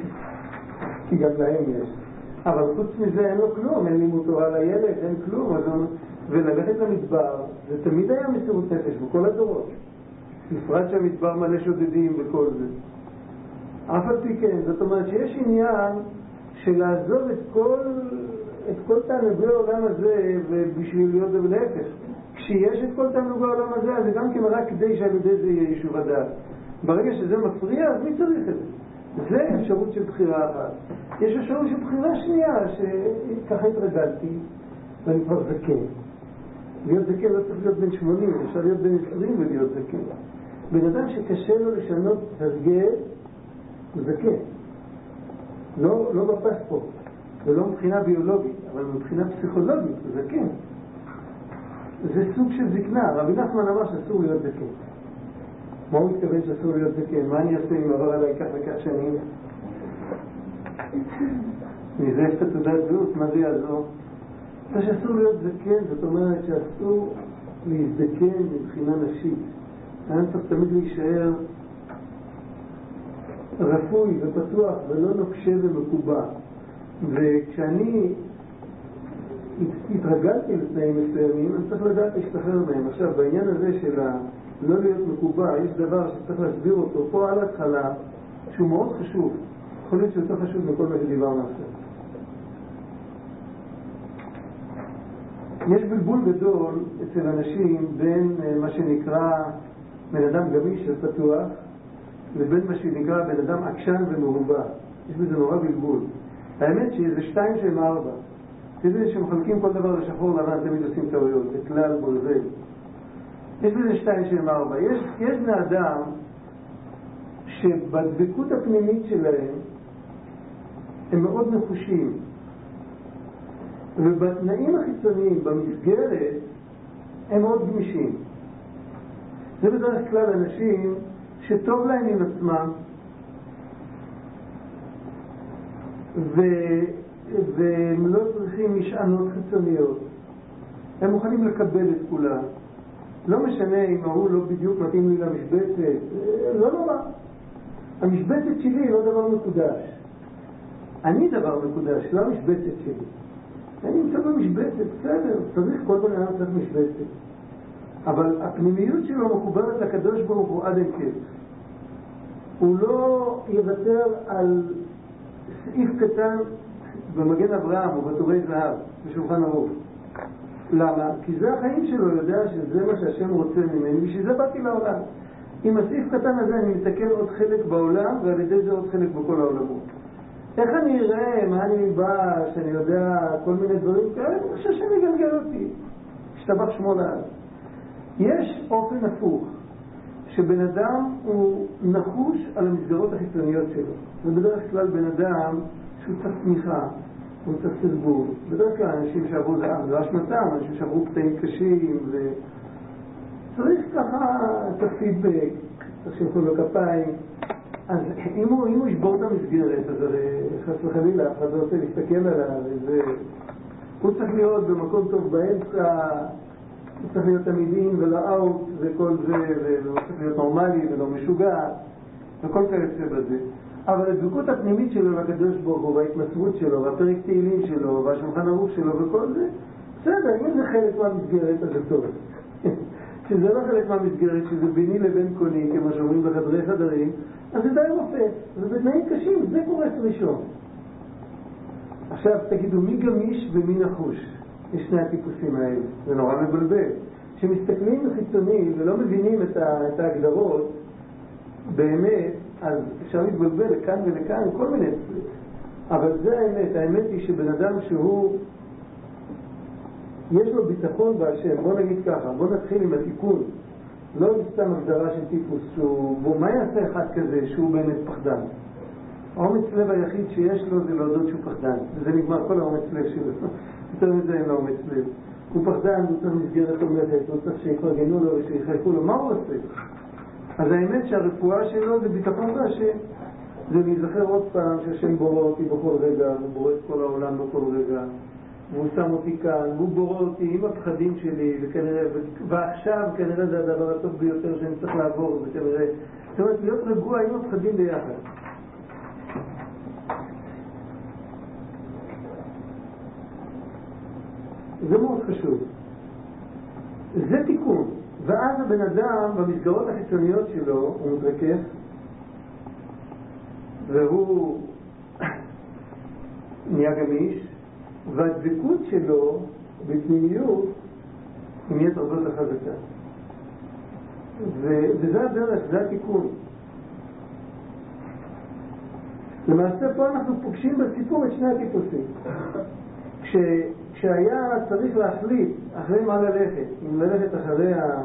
כי גם להם יש. אבל חוץ מזה אין לו כלום, אין לימוד תורה לילד, אין כלום. אז הוא... וללכת למדבר, זה תמיד היה מסירות נפש בכל הדורות. בפרט שהמדבר מלא שודדים וכל זה. אף על פי כן, זאת אומרת שיש עניין של לעזוב את כל, את כל תענוגי העולם הזה ובשביל להיות זה בנפש. כשיש את כל תענוגי העולם הזה, אז זה גם כן רק כדי שעל ידי זה יהיה יישוב הדעת. ברגע שזה מפריע, אז מי צריך את זה? זה אפשרות של בחירה אחת. יש אפשרות של בחירה שנייה, שככה התרגלתי, ואני כבר זקן. להיות זקן לא צריך להיות בן שמונים, אפשר להיות בן עשרים ולהיות זקן. בן אדם שקשה לו לשנות הרגל, הוא זקן. לא, לא בפספורט, ולא מבחינה ביולוגית, אבל מבחינה פסיכולוגית, הוא זקן. זה סוג של זקנה. רבי נחמן אמר שאסור להיות זקן. מה הוא מתכוון שאסור להיות זקן? מה אני אעשה אם עבר עליי כך וכך שנים? מזה יש את התעודת זהות, מה זה יעזור? זה שאסור להיות זקן, זאת אומרת שאסור להזדקן מבחינה נשית. אני צריך תמיד להישאר רפוי ופתוח ולא נוקשה ומקובע. וכשאני התרגלתי לתנאים מסוימים, אני צריך לדעת להשתחרר מהם. עכשיו, בעניין הזה של לא להיות מקובע, יש דבר שצריך להסביר אותו פה על התחלה, שהוא מאוד חשוב. יכול להיות שיותר חשוב מכל מה שדיברנו עכשיו. יש בלבול גדול אצל אנשים בין מה שנקרא בן אדם גמיש ופתוח לבין מה שנקרא בן אדם עקשן ומרובע. יש בזה נורא בלבול. האמת שזה שתיים שהם ארבע. זה שמחלקים כל דבר לשחור לבן, תמיד עושים טעויות, זה כלל בולבל. יש בזה שתיים שהם ארבע. יש, יש בני אדם שבדבקות הפנימית שלהם הם מאוד נחושים. ובתנאים החיצוניים, במסגרת, הם מאוד גמישים. זה בדרך כלל אנשים שטוב להם עם עצמם, ו... והם לא צריכים משענות חיצוניות. הם מוכנים לקבל את כולם. לא משנה אם ההוא לא בדיוק מתאים לי למשבצת, לא נורא. המשבצת שלי לא דבר מקודש. אני דבר מקודש, לא המשבצת שלי. אני נמצא במשבצת, בסדר, צריך כל בן אדם צריך משבצת. אבל הפנימיות שלו מחוברת לקדוש ברוך הוא עד אין קץ. הוא לא יוותר על סעיף קטן במגן אברהם או בתורי זהב, בשולחן ערוך. למה? כי זה החיים שלו, יודע שזה מה שהשם רוצה ממני, בשביל זה באתי לעולם. עם הסעיף קטן הזה אני מתקן עוד חלק בעולם, ועל ידי זה עוד חלק בכל העולמות. איך אני אראה, מה אני בא, שאני יודע כל מיני דברים כאלה, אני חושב שאני גלגל אותי. השתבח שמו לעד. יש אופן הפוך, שבן אדם הוא נחוש על המסגרות החיצוניות שלו. זה בדרך כלל בן אדם שהוא צריך תמיכה, הוא צריך סרבול. בדרך כלל אנשים שעברו זה לא אשמתם, אנשים שעברו קטעים קשים, וצריך ככה את הפידבק, צריך שימחו לו כפיים. אז אם הוא, אם הוא ישבור את המסגרת, אז חס וחלילה, אף אחד לא רוצה להסתכל עליו, וזה... הוא צריך להיות במקום טוב באמצע, הוא צריך להיות תמידים ולא אאוט וכל זה, ולא צריך להיות נורמלי ולא משוגע, וכל כיוצא בזה. אבל הדבקות הפנימית שלו לקדוש ברוך הוא, וההתמסרות שלו, והפרק תהילים שלו, והשולחן ערוך שלו וכל זה, בסדר, אם זה חלק מהמסגרת, אז זה טוב. כשזה לא חלק מהמסגרת, שזה ביני לבין קוני, כמו שאומרים בחדרי חדרים, אז זה די רופא, ובתנאים קשים, זה קורס ראשון. עכשיו תגידו, מי גמיש ומי נחוש? יש שני הטיפוסים האלה, זה נורא מבלבל. כשמסתכלים בחיצוני ולא מבינים את, ה, את ההגדרות, באמת, אז אפשר להתבלבל לכאן ולכאן, כל מיני צליח. אבל זה האמת, האמת היא שבן אדם שהוא, יש לו ביטחון בהשם, בוא נגיד ככה, בוא נתחיל עם התיקון. לא סתם הגדרה של טיפוס, שהוא, בוא, מה יעשה אחד כזה שהוא באמת פחדן? האומץ לב היחיד שיש לו זה להודות שהוא פחדן, וזה נגמר כל האומץ לב שלו. יותר מזה אין לו אומץ לב. הוא פחדן, הוא צריך מסגרת תומכת, הוא צריך שיפרגנו לו ושיחלקו לו, מה הוא עושה? אז האמת שהרפואה שלו זה ביטחון בהשם. זה להיזכר עוד פעם שהשם בורא אותי בכל רגע, הוא בורא את כל העולם בכל רגע, והוא שם אותי כאן, והוא בורא אותי עם הפחדים שלי, וכנראה, ועכשיו כנראה זה הדבר הטוב ביותר שאני צריך לעבור, וכנראה, זאת אומרת, להיות רגוע עם הפחדים ביחד. זה מאוד חשוב. זה תיקון. ואז הבן אדם במסגרות החיצוניות שלו הוא מתרכך, והוא נהיה גמיש, והדבקות שלו בפנימיות היא נהיית הרבה יותר חזקה. ו- וזה הדרך, זה התיקון. למעשה פה אנחנו פוגשים בסיפור את שני הטיפוסים. כש, כשהיה צריך להחליט אחרי מה ללכת, אם ללכת אחרי, ה,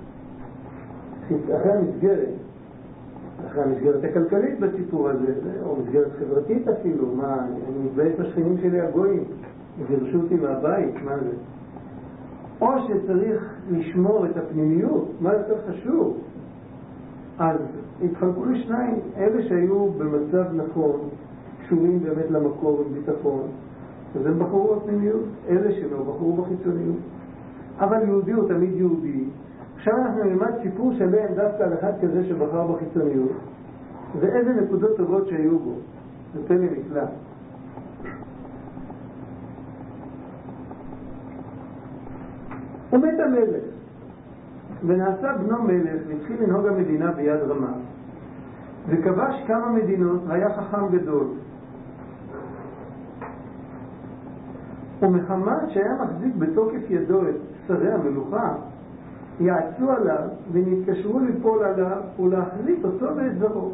אחרי המסגרת, אחרי המסגרת הכלכלית בסיפור הזה, או מסגרת חברתית אפילו, מה, אני מתבייש בשכנים שלי הגויים, גירשו אותי מהבית, מה זה? או שצריך לשמור את הפנימיות, מה יותר חשוב? אז התחלקו לשניים, אלה שהיו במצב נכון, קשורים באמת למקור וביטחון, אז הם בחרו בפנימיות, אלה שלא בחרו בחיצוניות. אבל יהודי הוא תמיד יהודי. עכשיו אנחנו נלמד סיפור שלם דווקא על אחד כזה שבחר בחיצוניות, ואיזה נקודות טובות שהיו בו. זה פלא נפלא. ומת המלך, ונעשה בנו מלך, והתחיל לנהוג המדינה ביד רמה, וכבש כמה מדינות, היה חכם גדול. ומחמת שהיה מחזיק בתוקף ידו את שרי המלוכה, יעצו עליו ונתקשרו ליפול עליו ולהחליט אותו ואת זרו.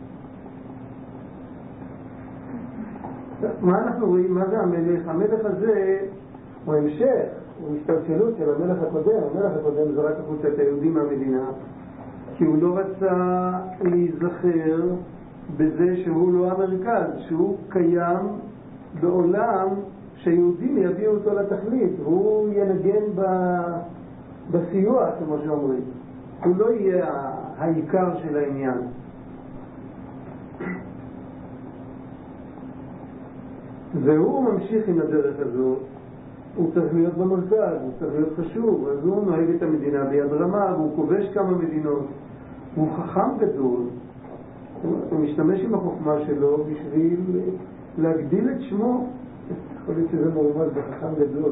מה אנחנו רואים? מה זה המלך? המלך הזה הוא המשך, הוא השתלשלות של המלך הקודם. המלך הקודם זרק החוצה את היהודים מהמדינה, כי הוא לא רצה להיזכר בזה שהוא לא המרכז, שהוא קיים בעולם שיהודים יביאו אותו לתכלית, והוא ינגן ב... בסיוע, כמו שאומרים. הוא לא יהיה העיקר של העניין. והוא ממשיך עם הדרך הזאת, הוא צריך להיות במרכז, הוא צריך להיות חשוב, אז הוא נוהג את המדינה ביד רמה, והוא כובש כמה מדינות. הוא חכם גדול, הוא משתמש עם החוכמה שלו בשביל להגדיל את שמו. יכול להיות שזה מורמז בחכם גדול.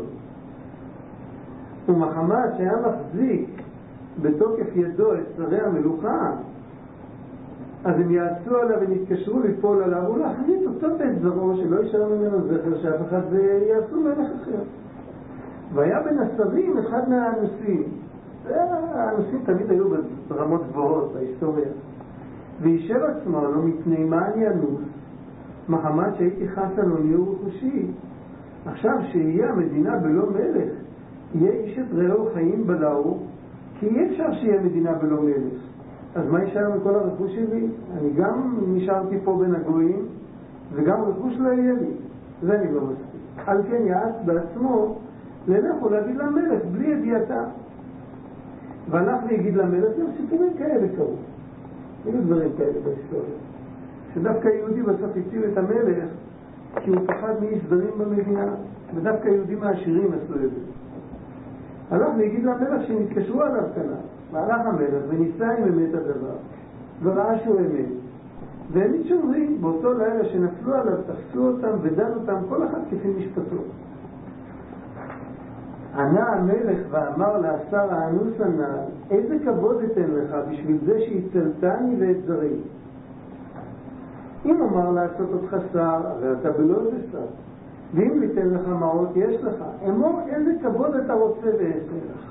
ומחמד שהיה מחזיק בתוקף ידו את שרי המלוכה, אז הם יעצו עליו ונתקשרו ליפול עליו, הוא להחליט אותו בית זרו שלא יישאר ממנו זכר שאף אחד ויעשו מלך אחר. והיה בין השרים אחד מהאנוסים, האנוסים תמיד היו ברמות גבוהות בהיסטוריה, וישב עצמו לו מפני מה אני אנוס, מחמד שהייתי חס על עוני ורכושי. עכשיו שיהיה המדינה בלא מלך, יהיה איש את רעהו חיים בלעו, כי אי אפשר שיהיה מדינה בלא מלך. אז מה יישאר מכל הרכוש שלי? אני גם נשארתי פה בין הגויים, וגם רכוש לא יהיה לי. זה אני לא מספיק. על כן יעץ בעצמו ללך ולהגיד למלך בלי ידיעתה. והלך ויגיד למלך, גם סיפורים כאלה קרו. היו דברים כאלה בהיסטוריה. שדווקא יהודי בסוף הציל את המלך, כי הוא פחד מאיש זרים במדינה, ודווקא יהודים העשירים עשו את זה. הלך ויגיד למלך שנתקשרו עליו כנראה. והלך המלך וניסה עם אמת הדבר, וראה שהוא אמת. והם מתשומרים באותו לילה שנפלו עליו, תפסו אותם ודן אותם, כל אחד כפי משפטו. ענה המלך ואמר לעשר האנוס הנ"ל, איזה כבוד אתן לך בשביל זה שהצלתני ואת זרי? אם אמר לעשות אותך שר, הרי אתה בלא זה שר. ואם ניתן לך מעות, יש לך. אמור, איזה כבוד אתה רוצה ואעשה לך.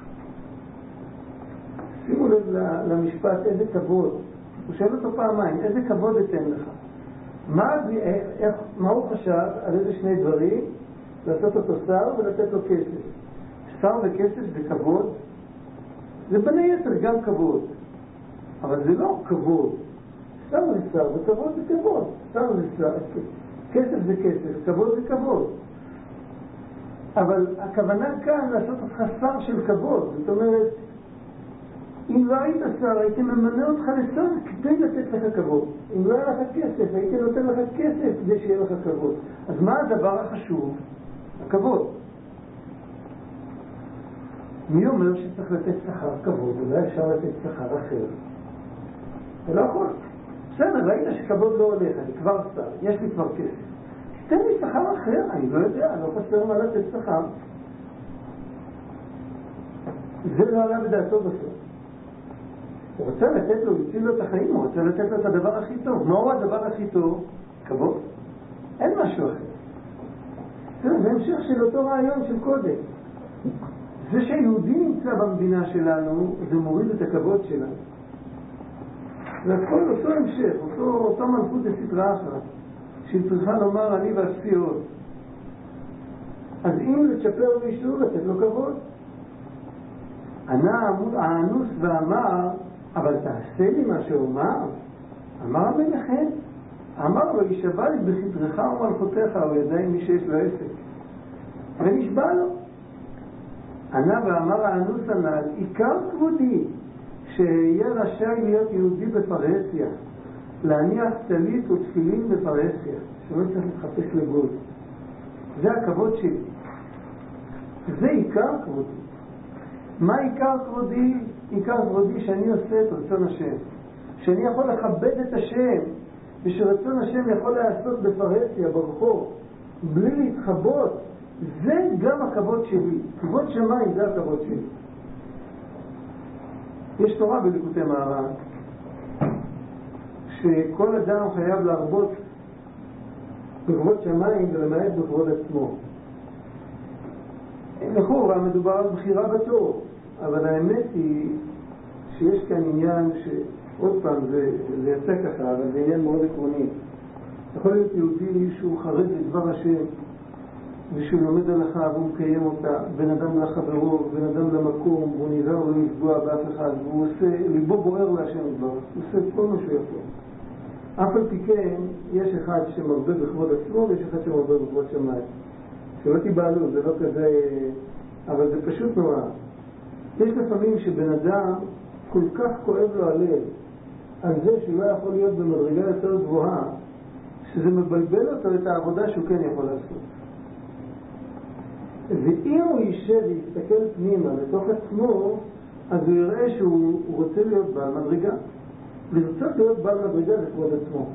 שימו לב למשפט, איזה כבוד. הוא שואל אותו פעמיים, איזה כבוד אתן לך? מה, איך, מה הוא חשב על איזה שני דברים? לעשות אותו שר ולתת לו כסף. שר וכסף זה כבוד. זה בין היתר גם כבוד. אבל זה לא כבוד. שר זה שר וכבוד זה כבוד. שר זה שר, כסף זה כסף, כבוד זה כבוד. אבל הכוונה כאן לעשות אותך שר של כבוד. זאת אומרת, אם לא היית שר, הייתי ממנה אותך לשר כדי לתת לך כבוד. אם לא היה לך כסף, הייתי נותן לך כסף כדי שיהיה לך כבוד. אז מה הדבר החשוב? הכבוד. מי אומר שצריך לתת שכר כבוד? אולי אפשר לתת שכר אחר. זה לא יכול. בסדר, ראית שכבוד לא הולך, אני כבר שר, יש לי כבר כסף. תן לי שכר אחר, אני לא יודע, לא חסר מה לתת שכר. זה לא עלה בדעתו בסוף. הוא רוצה לתת לו, יוציא לו את החיים, הוא רוצה לתת לו את הדבר הכי טוב. מהו הדבר הכי טוב? כבוד. אין משהו אחר. זה המשך של אותו רעיון של קודם. זה שיהודי נמצא במדינה שלנו, זה מוריד את הכבוד שלנו. זה הכל אותו המשך, אותו, אותו מלכות בסדרה אחת, שהיא צריכה לומר אני ואפסי עוד. אז אם לצ'פר מישהו, לתת לו כבוד. ענה האנוס ואמר, אבל תעשה לי מה שאומר. אמר המלכן, אמר לו, יישבע לי בסדרך ומלכותיך, או ידיים מי שיש לו עסק. ונשבע לו. ענה ואמר האנוס הנ"ל, עיקר כבודי, שיהיה רשאי להיות יהודי בפרהסיה, להניח טלית ותפילין בפרהסיה, שלא צריך להתחפש לגוי. זה הכבוד שלי. זה עיקר כבודי. מה עיקר כבודי? עיקר כבודי שאני עושה את רצון השם. שאני יכול לכבד את השם, ושרצון השם יכול לעשות בפרהסיה, ברחוב, בלי להתחבות. זה גם הכבוד שלי. כבוד שמיים זה הכבוד שלי. יש תורה בליקוטי מהר"ן שכל אדם חייב להרבות בכבוד שמיים ולמעט בכבוד עצמו. לכאורה מדובר על בחירה בתור, אבל האמת היא שיש כאן עניין שעוד פעם זה, זה יצא ככה, אבל זה עניין מאוד עקרוני. יכול להיות יהודי שהוא חרד לדבר השם ושהוא לומד הלכה והוא מקיים אותה, בן אדם לחברו, בן אדם למקום, והוא נזהר לא לפגוע באף אחד, והוא עושה, ליבו בוער להשם דבר, הוא עושה כל מה שהוא יכול. אף על פי כן, יש אחד שמרבה בכבוד עצמו ויש אחד שמרבה בכבוד שמיים. שלא תיבעלו, זה לא כזה, אבל זה פשוט נורא. יש לפעמים שבן אדם כל כך כואב לו הלב על זה שהוא לא יכול להיות במדרגה יותר גבוהה, שזה מבלבל אותו את העבודה שהוא כן יכול לעשות. ואם הוא יישב ויסתכל פנימה לתוך עצמו, אז הוא יראה שהוא רוצה להיות בעל מדרגה. לרצות להיות בעל מדרגה זה כבוד עצמו.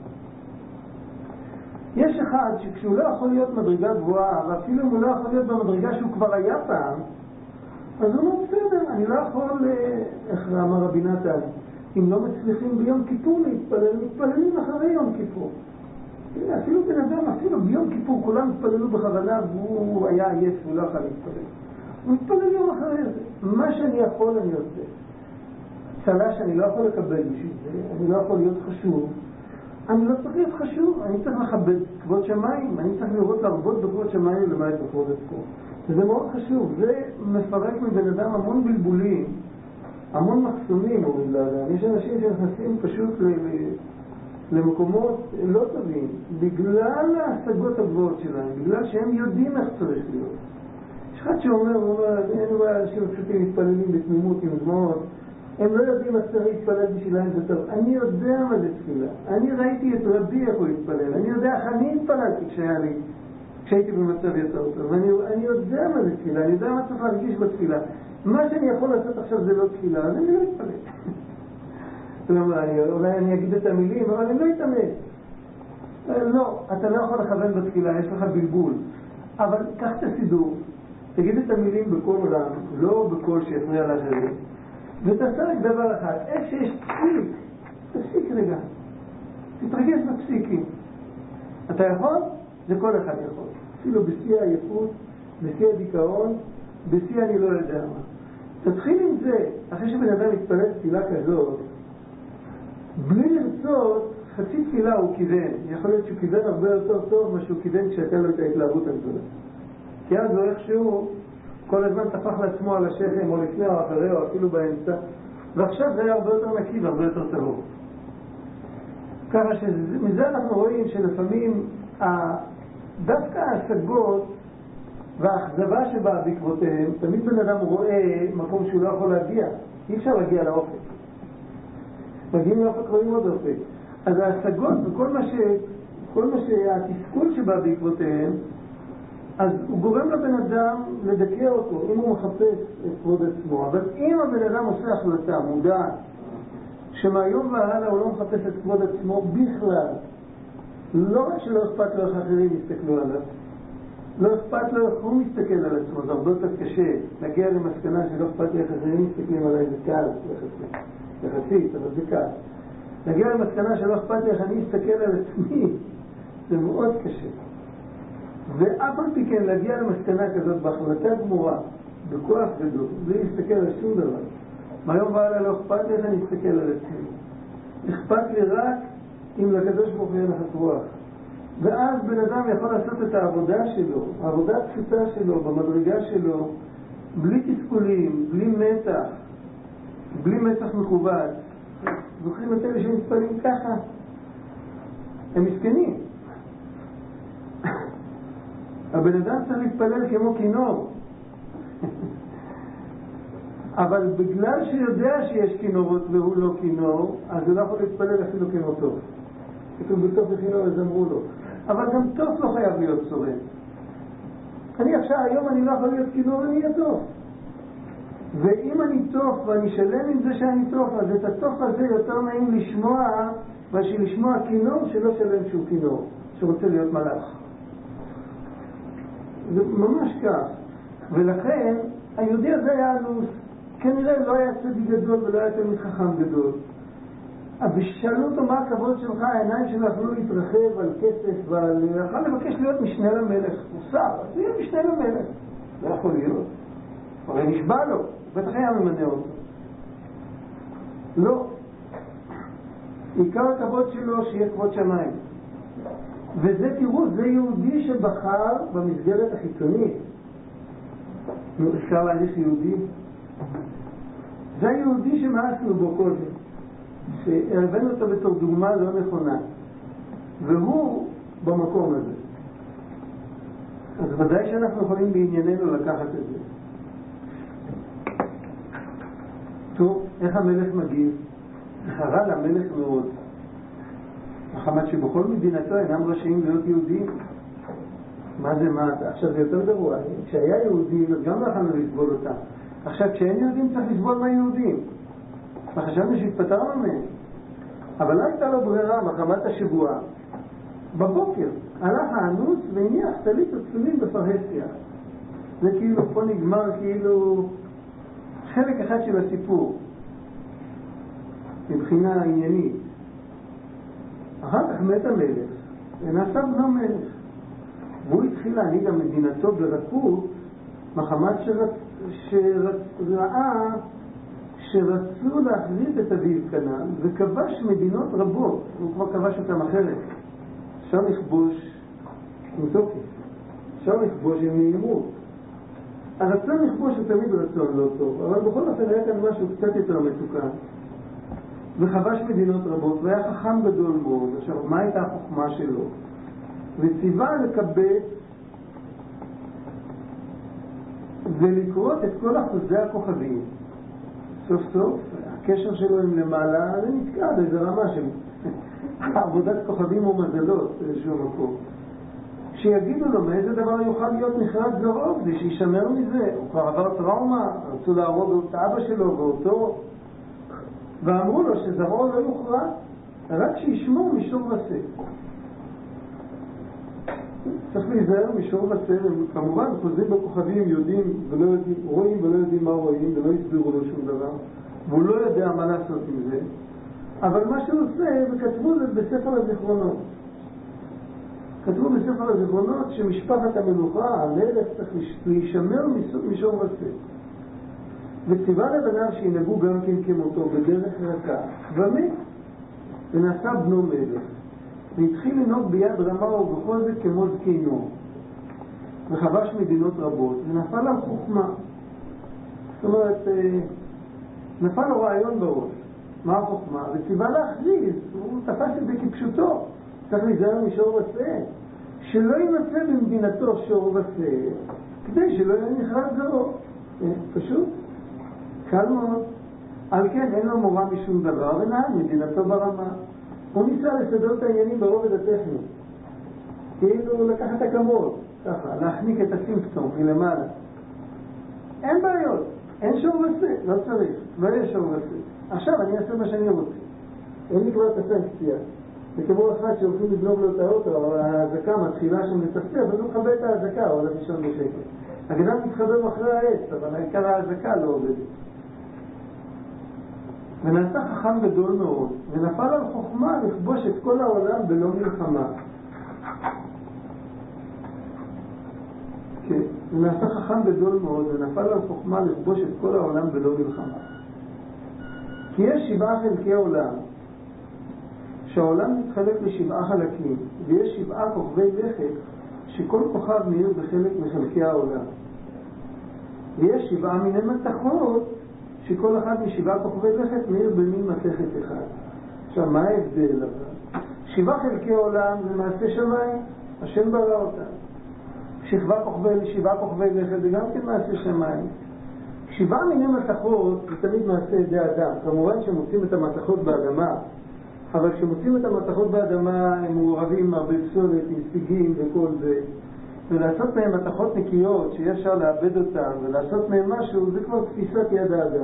יש אחד שכשהוא לא יכול להיות מדרגה גבוהה, ואפילו אם הוא לא יכול להיות במדרגה שהוא כבר היה פעם, אז הוא אומר, בסדר, אני לא יכול, איך אמר רבי נתן, אם לא מצליחים ביום כיפור להתפלל, מתפללים אחרי יום כיפור. אפילו בן אדם, אפילו ביום כיפור כולם התפללו בכוונה והוא היה עייף והוא לא יכול להתפלל. הוא מתפלל יום אחרי זה. מה שאני יכול אני עושה. צלה שאני לא יכול לקבל בשביל זה, אני לא יכול להיות חשוב. אני לא צריך להיות חשוב, אני צריך לכבד כבוד שמיים, אני צריך לראות להרבות בכבוד שמיים למעט בכבוד עצמו. וזה מאוד חשוב, זה מפרק מבן אדם המון בלבולים, המון מחסומים, אומרים לאדם. יש אנשים שנכנסים פשוט למקומות לא טובים, בגלל ההשגות הגבוהות שלהם, בגלל שהם יודעים איך צריך להיות. יש אחד שאומר, הוא אומר, אין בעיה, אנשים פשוטים מתפללים בתמימות עם זמות, הם לא יודעים איך צריך להתפלל בשבילם זה טוב. אני יודע מה זה תפילה. אני ראיתי את רבי איך הוא להתפלל. אני יודע איך אני התפללתי כשהיה לי, כשהייתי במצב יותר טוב. אני, אני יודע מה זה תפילה, אני יודע מה צריך להרגיש בתפילה. מה שאני יכול לעשות עכשיו זה לא תפילה, אז אני לא אתפלל. אולי אני אגיד את המילים, אבל אני לא אתאמץ. לא, אתה לא יכול לכוון בתפילה, יש לך בלבול. אבל קח את הסידור, תגיד את המילים בקול רם, לא בקול שיפריע לאחרים. ותעשה רק דבר אחד, איך שיש פסיק, תפסיק רגע, תתרגש בפסיקים. אתה יכול? זה כל אחד יכול. אפילו בשיא העייפות, בשיא הדיכאון, בשיא אני לא יודע מה. תתחיל עם זה, אחרי שבן אדם יתפלל תפילה כזאת, בלי לרצות, חצי תפילה הוא כיוון. יכול להיות שהוא כיוון הרבה יותר טוב מה שהוא כיוון כשהייתה לו את ההתלהבות הגדולה. כי אז הוא איכשהו כל הזמן תפח לעצמו על השכם, או לפני או אחרי, או אפילו באמצע. ועכשיו זה היה הרבה יותר נקי והרבה יותר טהור. ככה שמזה אנחנו רואים שלפעמים דווקא ההשגות והאכזבה שבאה בעקבותיהם, תמיד בן אדם רואה מקום שהוא לא יכול להגיע. אי אפשר להגיע לאופק. מגיעים לאופק רואים עוד אופק. אז ההשגות וכל מה ש... כל מה שהתסכול שבא בעקבותיהם, אז הוא גורם לבן אדם לדכא אותו, אם הוא מחפש את כבוד עצמו. אבל אם הבן אדם עושה החלטה מודעת, שמהיום והלאה הוא לא מחפש את כבוד עצמו בכלל, לא רק שלא אכפת לו איך אחרים יסתכלו עליו, לא אכפת לו איך הוא מסתכל על עצמו, זה הרבה יותר קשה. להגיע למסקנה שלא אכפת לי איך אחרים מסתכלים עליי, זה קל, יחסית, יחסית, אבל זה קל. להגיע למסקנה שלא אכפת לי איך אני אסתכל על עצמי, זה מאוד קשה. ואף על פי כן להגיע למסקנה כזאת בהחלטה גמורה, בכוח גדול, בלי להסתכל על שום דבר. מהיום והלאה לא אכפת לי איך אני אסתכל על עצמי. אכפת לי רק אם לקדוש ברוך הוא יהיה לך כוח. ואז בן אדם יכול לעשות את העבודה שלו, העבודה הפשוטה שלו, במדרגה שלו, בלי תסכולים, בלי מתח, בלי מתח מכובד. זוכרים את אלה שמתפללים ככה? הם מסכנים. הבן אדם צריך להתפלל כמו כינור. אבל בגלל שיודע שיש כינורות והוא לא כינור, אז הוא לא יכול להתפלל אפילו כמו טוב. כתוב בטוב וכינור, אז אמרו לו. אבל גם טוב לא חייב להיות צורם. אני עכשיו, היום אני לא יכול להיות כינור, אני אהיה טוב. ואם אני טוב ואני שלם עם זה שאני טוב, אז את הטוב הזה יותר נעים לשמוע, בשביל לשמוע כינור שלא שלם שהוא כינור, שרוצה להיות מלאך. זה ממש כך. ולכן, היהודי הזה היה אנוס, כנראה לא היה צדיק גדול ולא היה תלמיד חכם גדול. אבל שאלו אותו מה הכבוד שלך, העיניים שלו יכלו להתרחב על כסף ועל... יכול לבקש להיות משנה למלך. מוסר, אז יהיה משנה למלך. לא יכול להיות. הרי נשבע לו, בטח היה ממנה אותו. לא. עיקר הכבוד שלו שיהיה כבוד שמיים. וזה, תראו, זה יהודי שבחר במסגרת החיצונית. אפשר להגיד יהודי? זה היהודי שמאסנו בו קודם, שהבאנו אותו בתור דוגמה לא נכונה, והוא במקום הזה. אז ודאי שאנחנו יכולים בענייננו לקחת את זה. טוב, איך המלך מגיב? חרה למלך מאוד. מחמת שבכל מדינתו אינם רשאים להיות יהודים. מה זה מה? עכשיו זה יותר גרוע. כשהיה יהודים, גם לא יכולנו לסבול אותם. עכשיו כשאין יהודים צריך לסבול מהיהודים. וחשבנו שהתפטרנו מהם. אבל לא הייתה לו ברירה מחמת השבועה. בבוקר הלך האנוס והניח טלית וצלולים בפרהסיה. זה כאילו פה נגמר כאילו חלק אחד של הסיפור מבחינה עניינית. אחר כך מת המלך ונעשה בנו מלך, והוא התחיל להנהיג גם מדינתו ברכות מחמת שרצ... שראה שרצו להחזיר את אביו כנען וכבש מדינות רבות. הוא כבר כבש אותם אחרת. אפשר לכבוש עם תוקף, אפשר לכבוש עם נעימות. הרצון לכבוש הוא תמיד רצון לא טוב, אבל בכל אופן היה כאן משהו קצת יותר מתוקן. וחבש מדינות רבות והיה חכם גדול מאוד. עכשיו, מה הייתה החוכמה שלו? וציווה לקבץ ולקרות את כל אחוזי הכוכבים. סוף סוף הקשר שלו עם למעלה זה נתקע באיזה רמה של עבודת כוכבים ומזלות באיזשהו מקום. שיגידו לו מאיזה דבר יוכל להיות נחרד זרעו, כדי שישמר מזה. הוא כבר עבר טראומה, רצו להרוג את אבא שלו ואותו, ואמרו לו שזרעו לא יוחרד, רק שישמור משור וסה. צריך להיזהר משור וסה. כמובן חוזרים בכוכבים, יודעים ולא יודעים, רואים ולא יודעים מה רואים, ולא יסבירו לו שום דבר, והוא לא יודע מה לעשות עם זה. אבל מה שהוא עושה, וכתבו זה בספר הזיכרונות. כתבו בספר הזיכרונות שמשפחת המלוכה, המלך, צריך להישמר משור וסה. וציווה לבניו שינהגו גם כן כמותו בדרך רכה, ומת, ונעשה בנו מלך. והתחיל לנהוג ביד רמה ובחוזק כמו זקנו, וחבש מדינות רבות, ונפל על חוכמה. זאת אומרת, נפל לו רעיון בראש. מה החוכמה? וציווה להכריז, הוא תפס את זה כפשוטו. צריך להיזהר משור וסה, שלא יימצא במדינתו שור וסה, כדי שלא יהיה נחרד זרעו. פשוט, קל מאוד. על כן אין לו מורא משום דבר, ונהג מדינתו ברמה. הוא ניסה לסדר את העניינים ברובד הטכני, כאילו לקח את הכמות, ככה, להחניק את הסימפטום מלמעלה. אין בעיות, אין שור וסה, לא צריך, לא יהיה שור וסה. עכשיו אני אעשה מה שאני רוצה, אין לי כבר את הסנקציה. זה כמו אחד שהולכים לגנוב לו את האוטו, אבל ההזקה מתחילה שם לצפצף, אז הוא מכבה את ההזקה, הוא הולך לישון בשקט. הגנב מתחבר אחרי העץ, אבל העיקר ההזקה לא עובדת. ונעשה חכם גדול מאוד, ונפל על חוכמה לכבוש את כל העולם בלא מלחמה. כן, ונעשה חכם גדול מאוד, ונפל על חוכמה לכבוש את כל העולם בלא מלחמה. כי יש שבעה חלקי עולם, שהעולם מתחלק לשבעה חלקים, ויש שבעה כוכבי לכת, שכל כוכב מאיר בחלק מחלקי העולם. ויש שבעה מיני מתכות, שכל אחד משבעה כוכבי לכת מאיר במין מתכת אחד. עכשיו, מה ההבדל? שבעה חלקי עולם זה מעשה שמיים, השם ברא אותם. שבעה כוכבי, שבעה כוכבי לכת זה גם כן מעשה שמיים. שבעה מיני מתכות זה תמיד מעשה ידי אדם. כמובן שמוצאים את המתכות באדמה, אבל כשמוצאים את המתכות באדמה הם מעורבים הרבה פסולת עם סיגים וכל זה, ולעשות מהם מתכות נקיות שיהיה אפשר לאבד אותם ולעשות מהם משהו, זה כבר תפיסת יד האדם.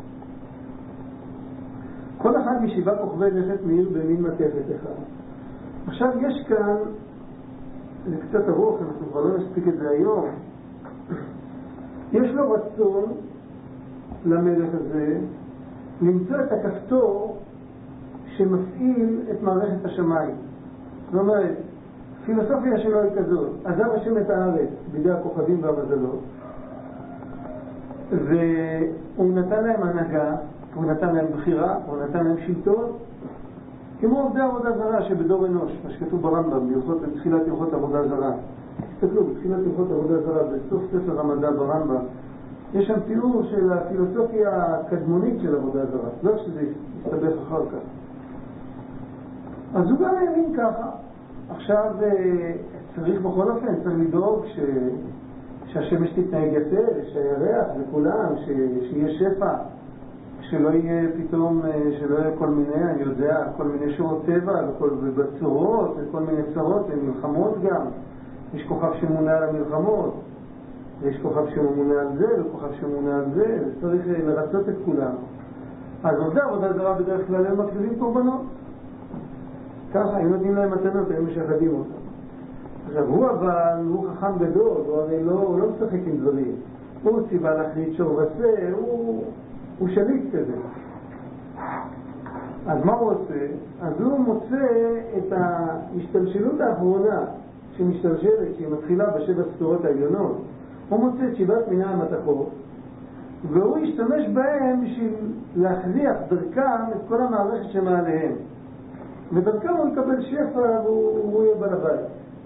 כל אחד משבעה כוכבי לכת מאיר במין מתכת אחד. עכשיו יש כאן, זה קצת ארוך, אנחנו כבר לא נספיק את זה היום, יש לו רצון למלך הזה למצוא את הכפתור שמפעיל את מערכת השמיים. זאת אומרת, פילוסופיה שלו היא כזאת, עזב השם את הארץ בידי הכוכבים והמזלות, והוא נתן להם הנהגה, הוא נתן להם בחירה, הוא נתן להם שלטון, כמו עובדי עבודה זרה שבדור אנוש, מה שכתוב ברמב"ם, בתחילת הלכות עבודה זרה. תסתכלו, בתחילת הלכות עבודה זרה, בסוף ספר המדע ברמב"ם, יש שם תיאור של הפילוסופיה הקדמונית של עבודה זרה, לא שזה יסתבך אחר כך. אז הוא גם האמין ככה. עכשיו, צריך בכל אופן, צריך לדאוג ש... שהשמש תתנהג יפה, שהירח וכולם, ש... שיהיה שפע, שלא יהיה פתאום, שלא יהיה כל מיני, אני יודע, כל מיני שורות טבע וכל... ובצורות וכל מיני צרות ומלחמות גם. יש כוכב שמונה על המלחמות, ויש כוכב שמונה על זה וכוכב שמונה על זה, וצריך לרצות את כולם. אז עובדה, עבודה זרה בדרך כלל הם מקריבים קורבנות. ככה, הם נותנים להם מתנות, הם משחדים אותם. עכשיו, הוא אבל, הוא חכם גדול, הוא הרי לא, הוא לא משחק עם דברים. הוא ציווה להחליט שור ושה, הוא, הוא שליט כזה. אז מה הוא עושה? אז הוא מוצא את ההשתלשלות האחרונה שמשתלשלת, שהיא מתחילה בשבע ספירות העליונות. הוא מוצא את שבעת מיני המתכות, והוא ישתמש בהם בשביל להכריח דרכם את כל המערכת שמעליהם. ודרכם הוא יקבל שפע והוא יהיה בעל הבית.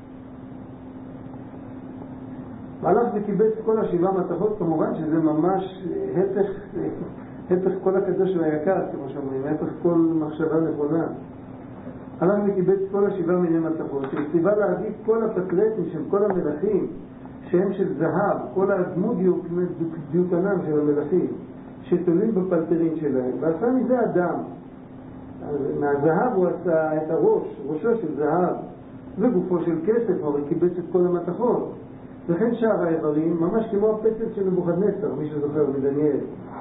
הלך וקיבץ כל השבעה מתכות, כמובן שזה ממש הפך, הפך כל הקדוש והיקר, כמו שאומרים, הפך כל מחשבה נכונה. הלך וקיבץ כל השבעה מיני מתכות, שציווה להביא כל הפטרטים של כל המלכים, שהם של זהב, כל הדמות דיוקנם של המלכים, שתולים בפלטרים שלהם, ועשה מזה אדם. מהזהב הוא עשה את הראש, ראשו של זהב, וגופו של כסף, הרי קיבץ את כל המתכות. וכן שאר האיברים, ממש כמו הפסל של נבוכדנצר, מי שזוכר מדניאל.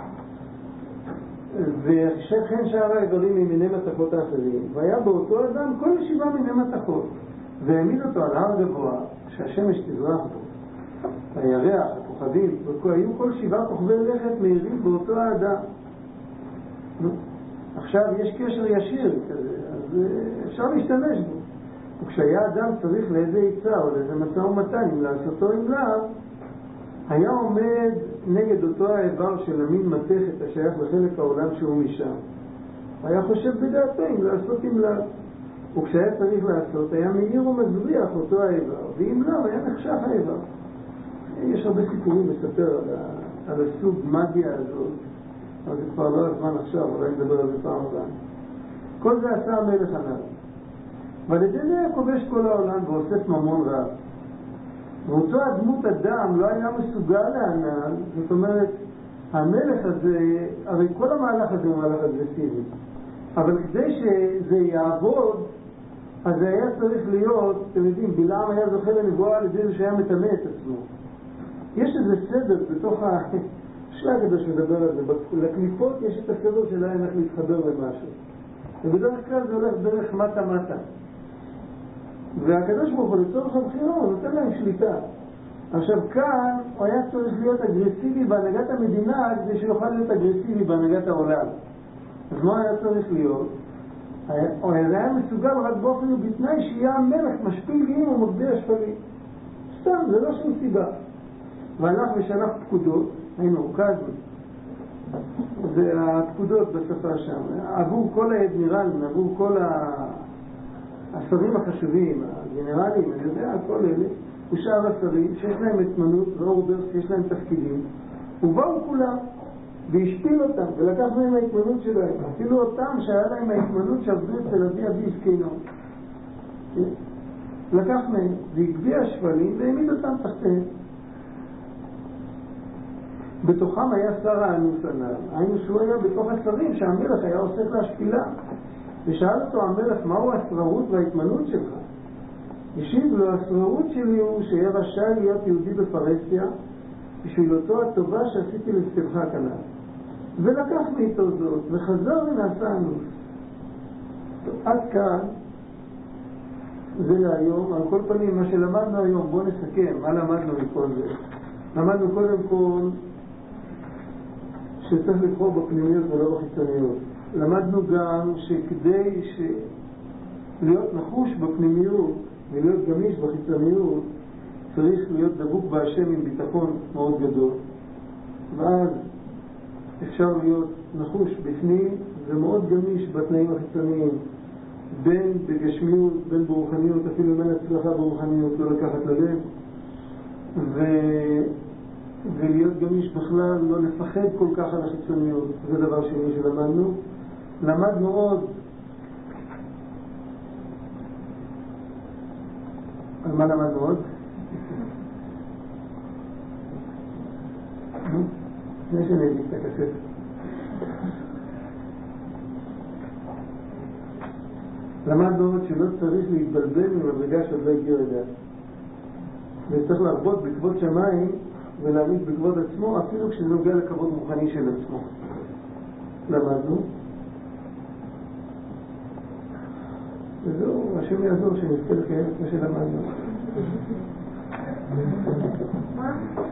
וכן שאר האיברים ממיני מתכות האחרים, והיה באותו אדם כל שבעה מיני מתכות, והעמיד אותו על הר גבוה, שהשמש תזרח בו. הירח, הכוכבים, היו כל שבעה כוכבי לכת מהירים באותו האדם. עכשיו יש קשר ישיר כזה, אז אפשר להשתמש בו. וכשהיה אדם צריך לאיזה עיצה או לאיזה מצא ומתן, אם לעשותו עם לאו, היה עומד נגד אותו האיבר של המין מתכת השייך לחלק העולם שהוא משם. היה חושב בדעתו אם לעשות עם לאו. וכשהיה צריך לעשות, היה מאיר ומזריח אותו האיבר, ואם לאו היה נחשך האיבר. יש הרבה סיפורים לספר על, ה... על הסוג מגיה הזאת, אבל זה כבר לא הזמן עכשיו, אולי נדבר על זה פעם הבאה. כל זה עשה המלך הנ"ל. ועל ידי זה כובש כל העולם ואוסף ממון רב. ואותו הדמות אדם לא היה מסוגל להנ"ל, זאת אומרת, המלך הזה, הרי כל המהלך הזה הוא מהלך אגרסיבי. אבל כדי שזה יעבוד, אז זה היה צריך להיות, אתם יודעים, בלעם היה זוכה לנבואה על ידי זה שהיה מטמא את עצמו. יש איזה סדר בתוך ה... שלה כדי שדבר על זה. לקליפות יש את הסדר שלהם איך להתחבר למשהו. ובדרך כלל זה הולך דרך מטה-מטה. והקדוש ברוך הוא לצורך הבחירה, הוא נותן להם שליטה. עכשיו כאן הוא היה צריך להיות אגרסיבי בהנהגת המדינה כדי שיוכל להיות אגרסיבי בהנהגת העולם. אז מה היה צריך להיות? הוא היה מסוגל רק באופן ובתנאי שיהיה המלך משפיל גאים ומגביר השפלים. סתם, זה לא שום סיבה. והלך ושלח פקודות, היינו, קזו, זה הפקודות בשפה שם, עבור כל האדמירלים, עבור כל השרים החשובים, הגנרלים, אני יודע, כל אלה, ושאר השרים שיש להם התמנות, ואורדרס, שיש להם תפקידים, ובאו כולם, והשפיל אותם, ולקח מהם ההתמנות שלהם, אפילו אותם שהיה להם ההתמנות שעבדו אצל אבי אבי זקנו. לקח מהם, והגביע השפלים, והעמיד אותם תחתיהם. בתוכם היה שר האנוס הנ"ל, היינו שהוא היה בתוך השרים שהמלך היה עוסק להשפילה. ושאל אותו המלך, מהו הסררות וההתמנות שלך? השיב לו, הסררות שלי הוא שיהיה רשאי להיות יהודי בפרסיה, בשביל אותו הטובה שעשיתי לסתירך כנ"ל. ולקח מאיתו זאת, וחזר ונעשה אנוס. עד כאן, זה להיום, על כל פנים, מה שלמדנו היום, בואו נסכם, מה למדנו מכל זה? למדנו קודם כל, שצריך לבחור בפנימיות ולא בחיצוניות. למדנו גם שכדי ש... להיות נחוש בפנימיות ולהיות גמיש בחיצוניות, צריך להיות דבוק בהשם עם ביטחון מאוד גדול. ואז אפשר להיות נחוש בפנים ומאוד גמיש בתנאים החיצוניים, בין בגשמיות, בין ברוחניות, אפילו אם אין הצלחה ברוחניות, לא לקחת ללב. ו... ולהיות גמיש בכלל, לא לפחד כל כך על החיצוניות. זה דבר שני שלמדנו. למדנו עוד מה למדנו עוד? לפני שאני אגיד את הכסף. למדנו עוד שלא צריך להתבלבל ממדרגה שעוד לא הגיעו אליה. וצריך להרבות בכבוד שמיים ולהעמיד בכבוד עצמו, אפילו כשזה נוגע לכבוד רוחני של עצמו. למדנו. וזהו, השם יעזור שנזכה לקיים את מה שלמדנו.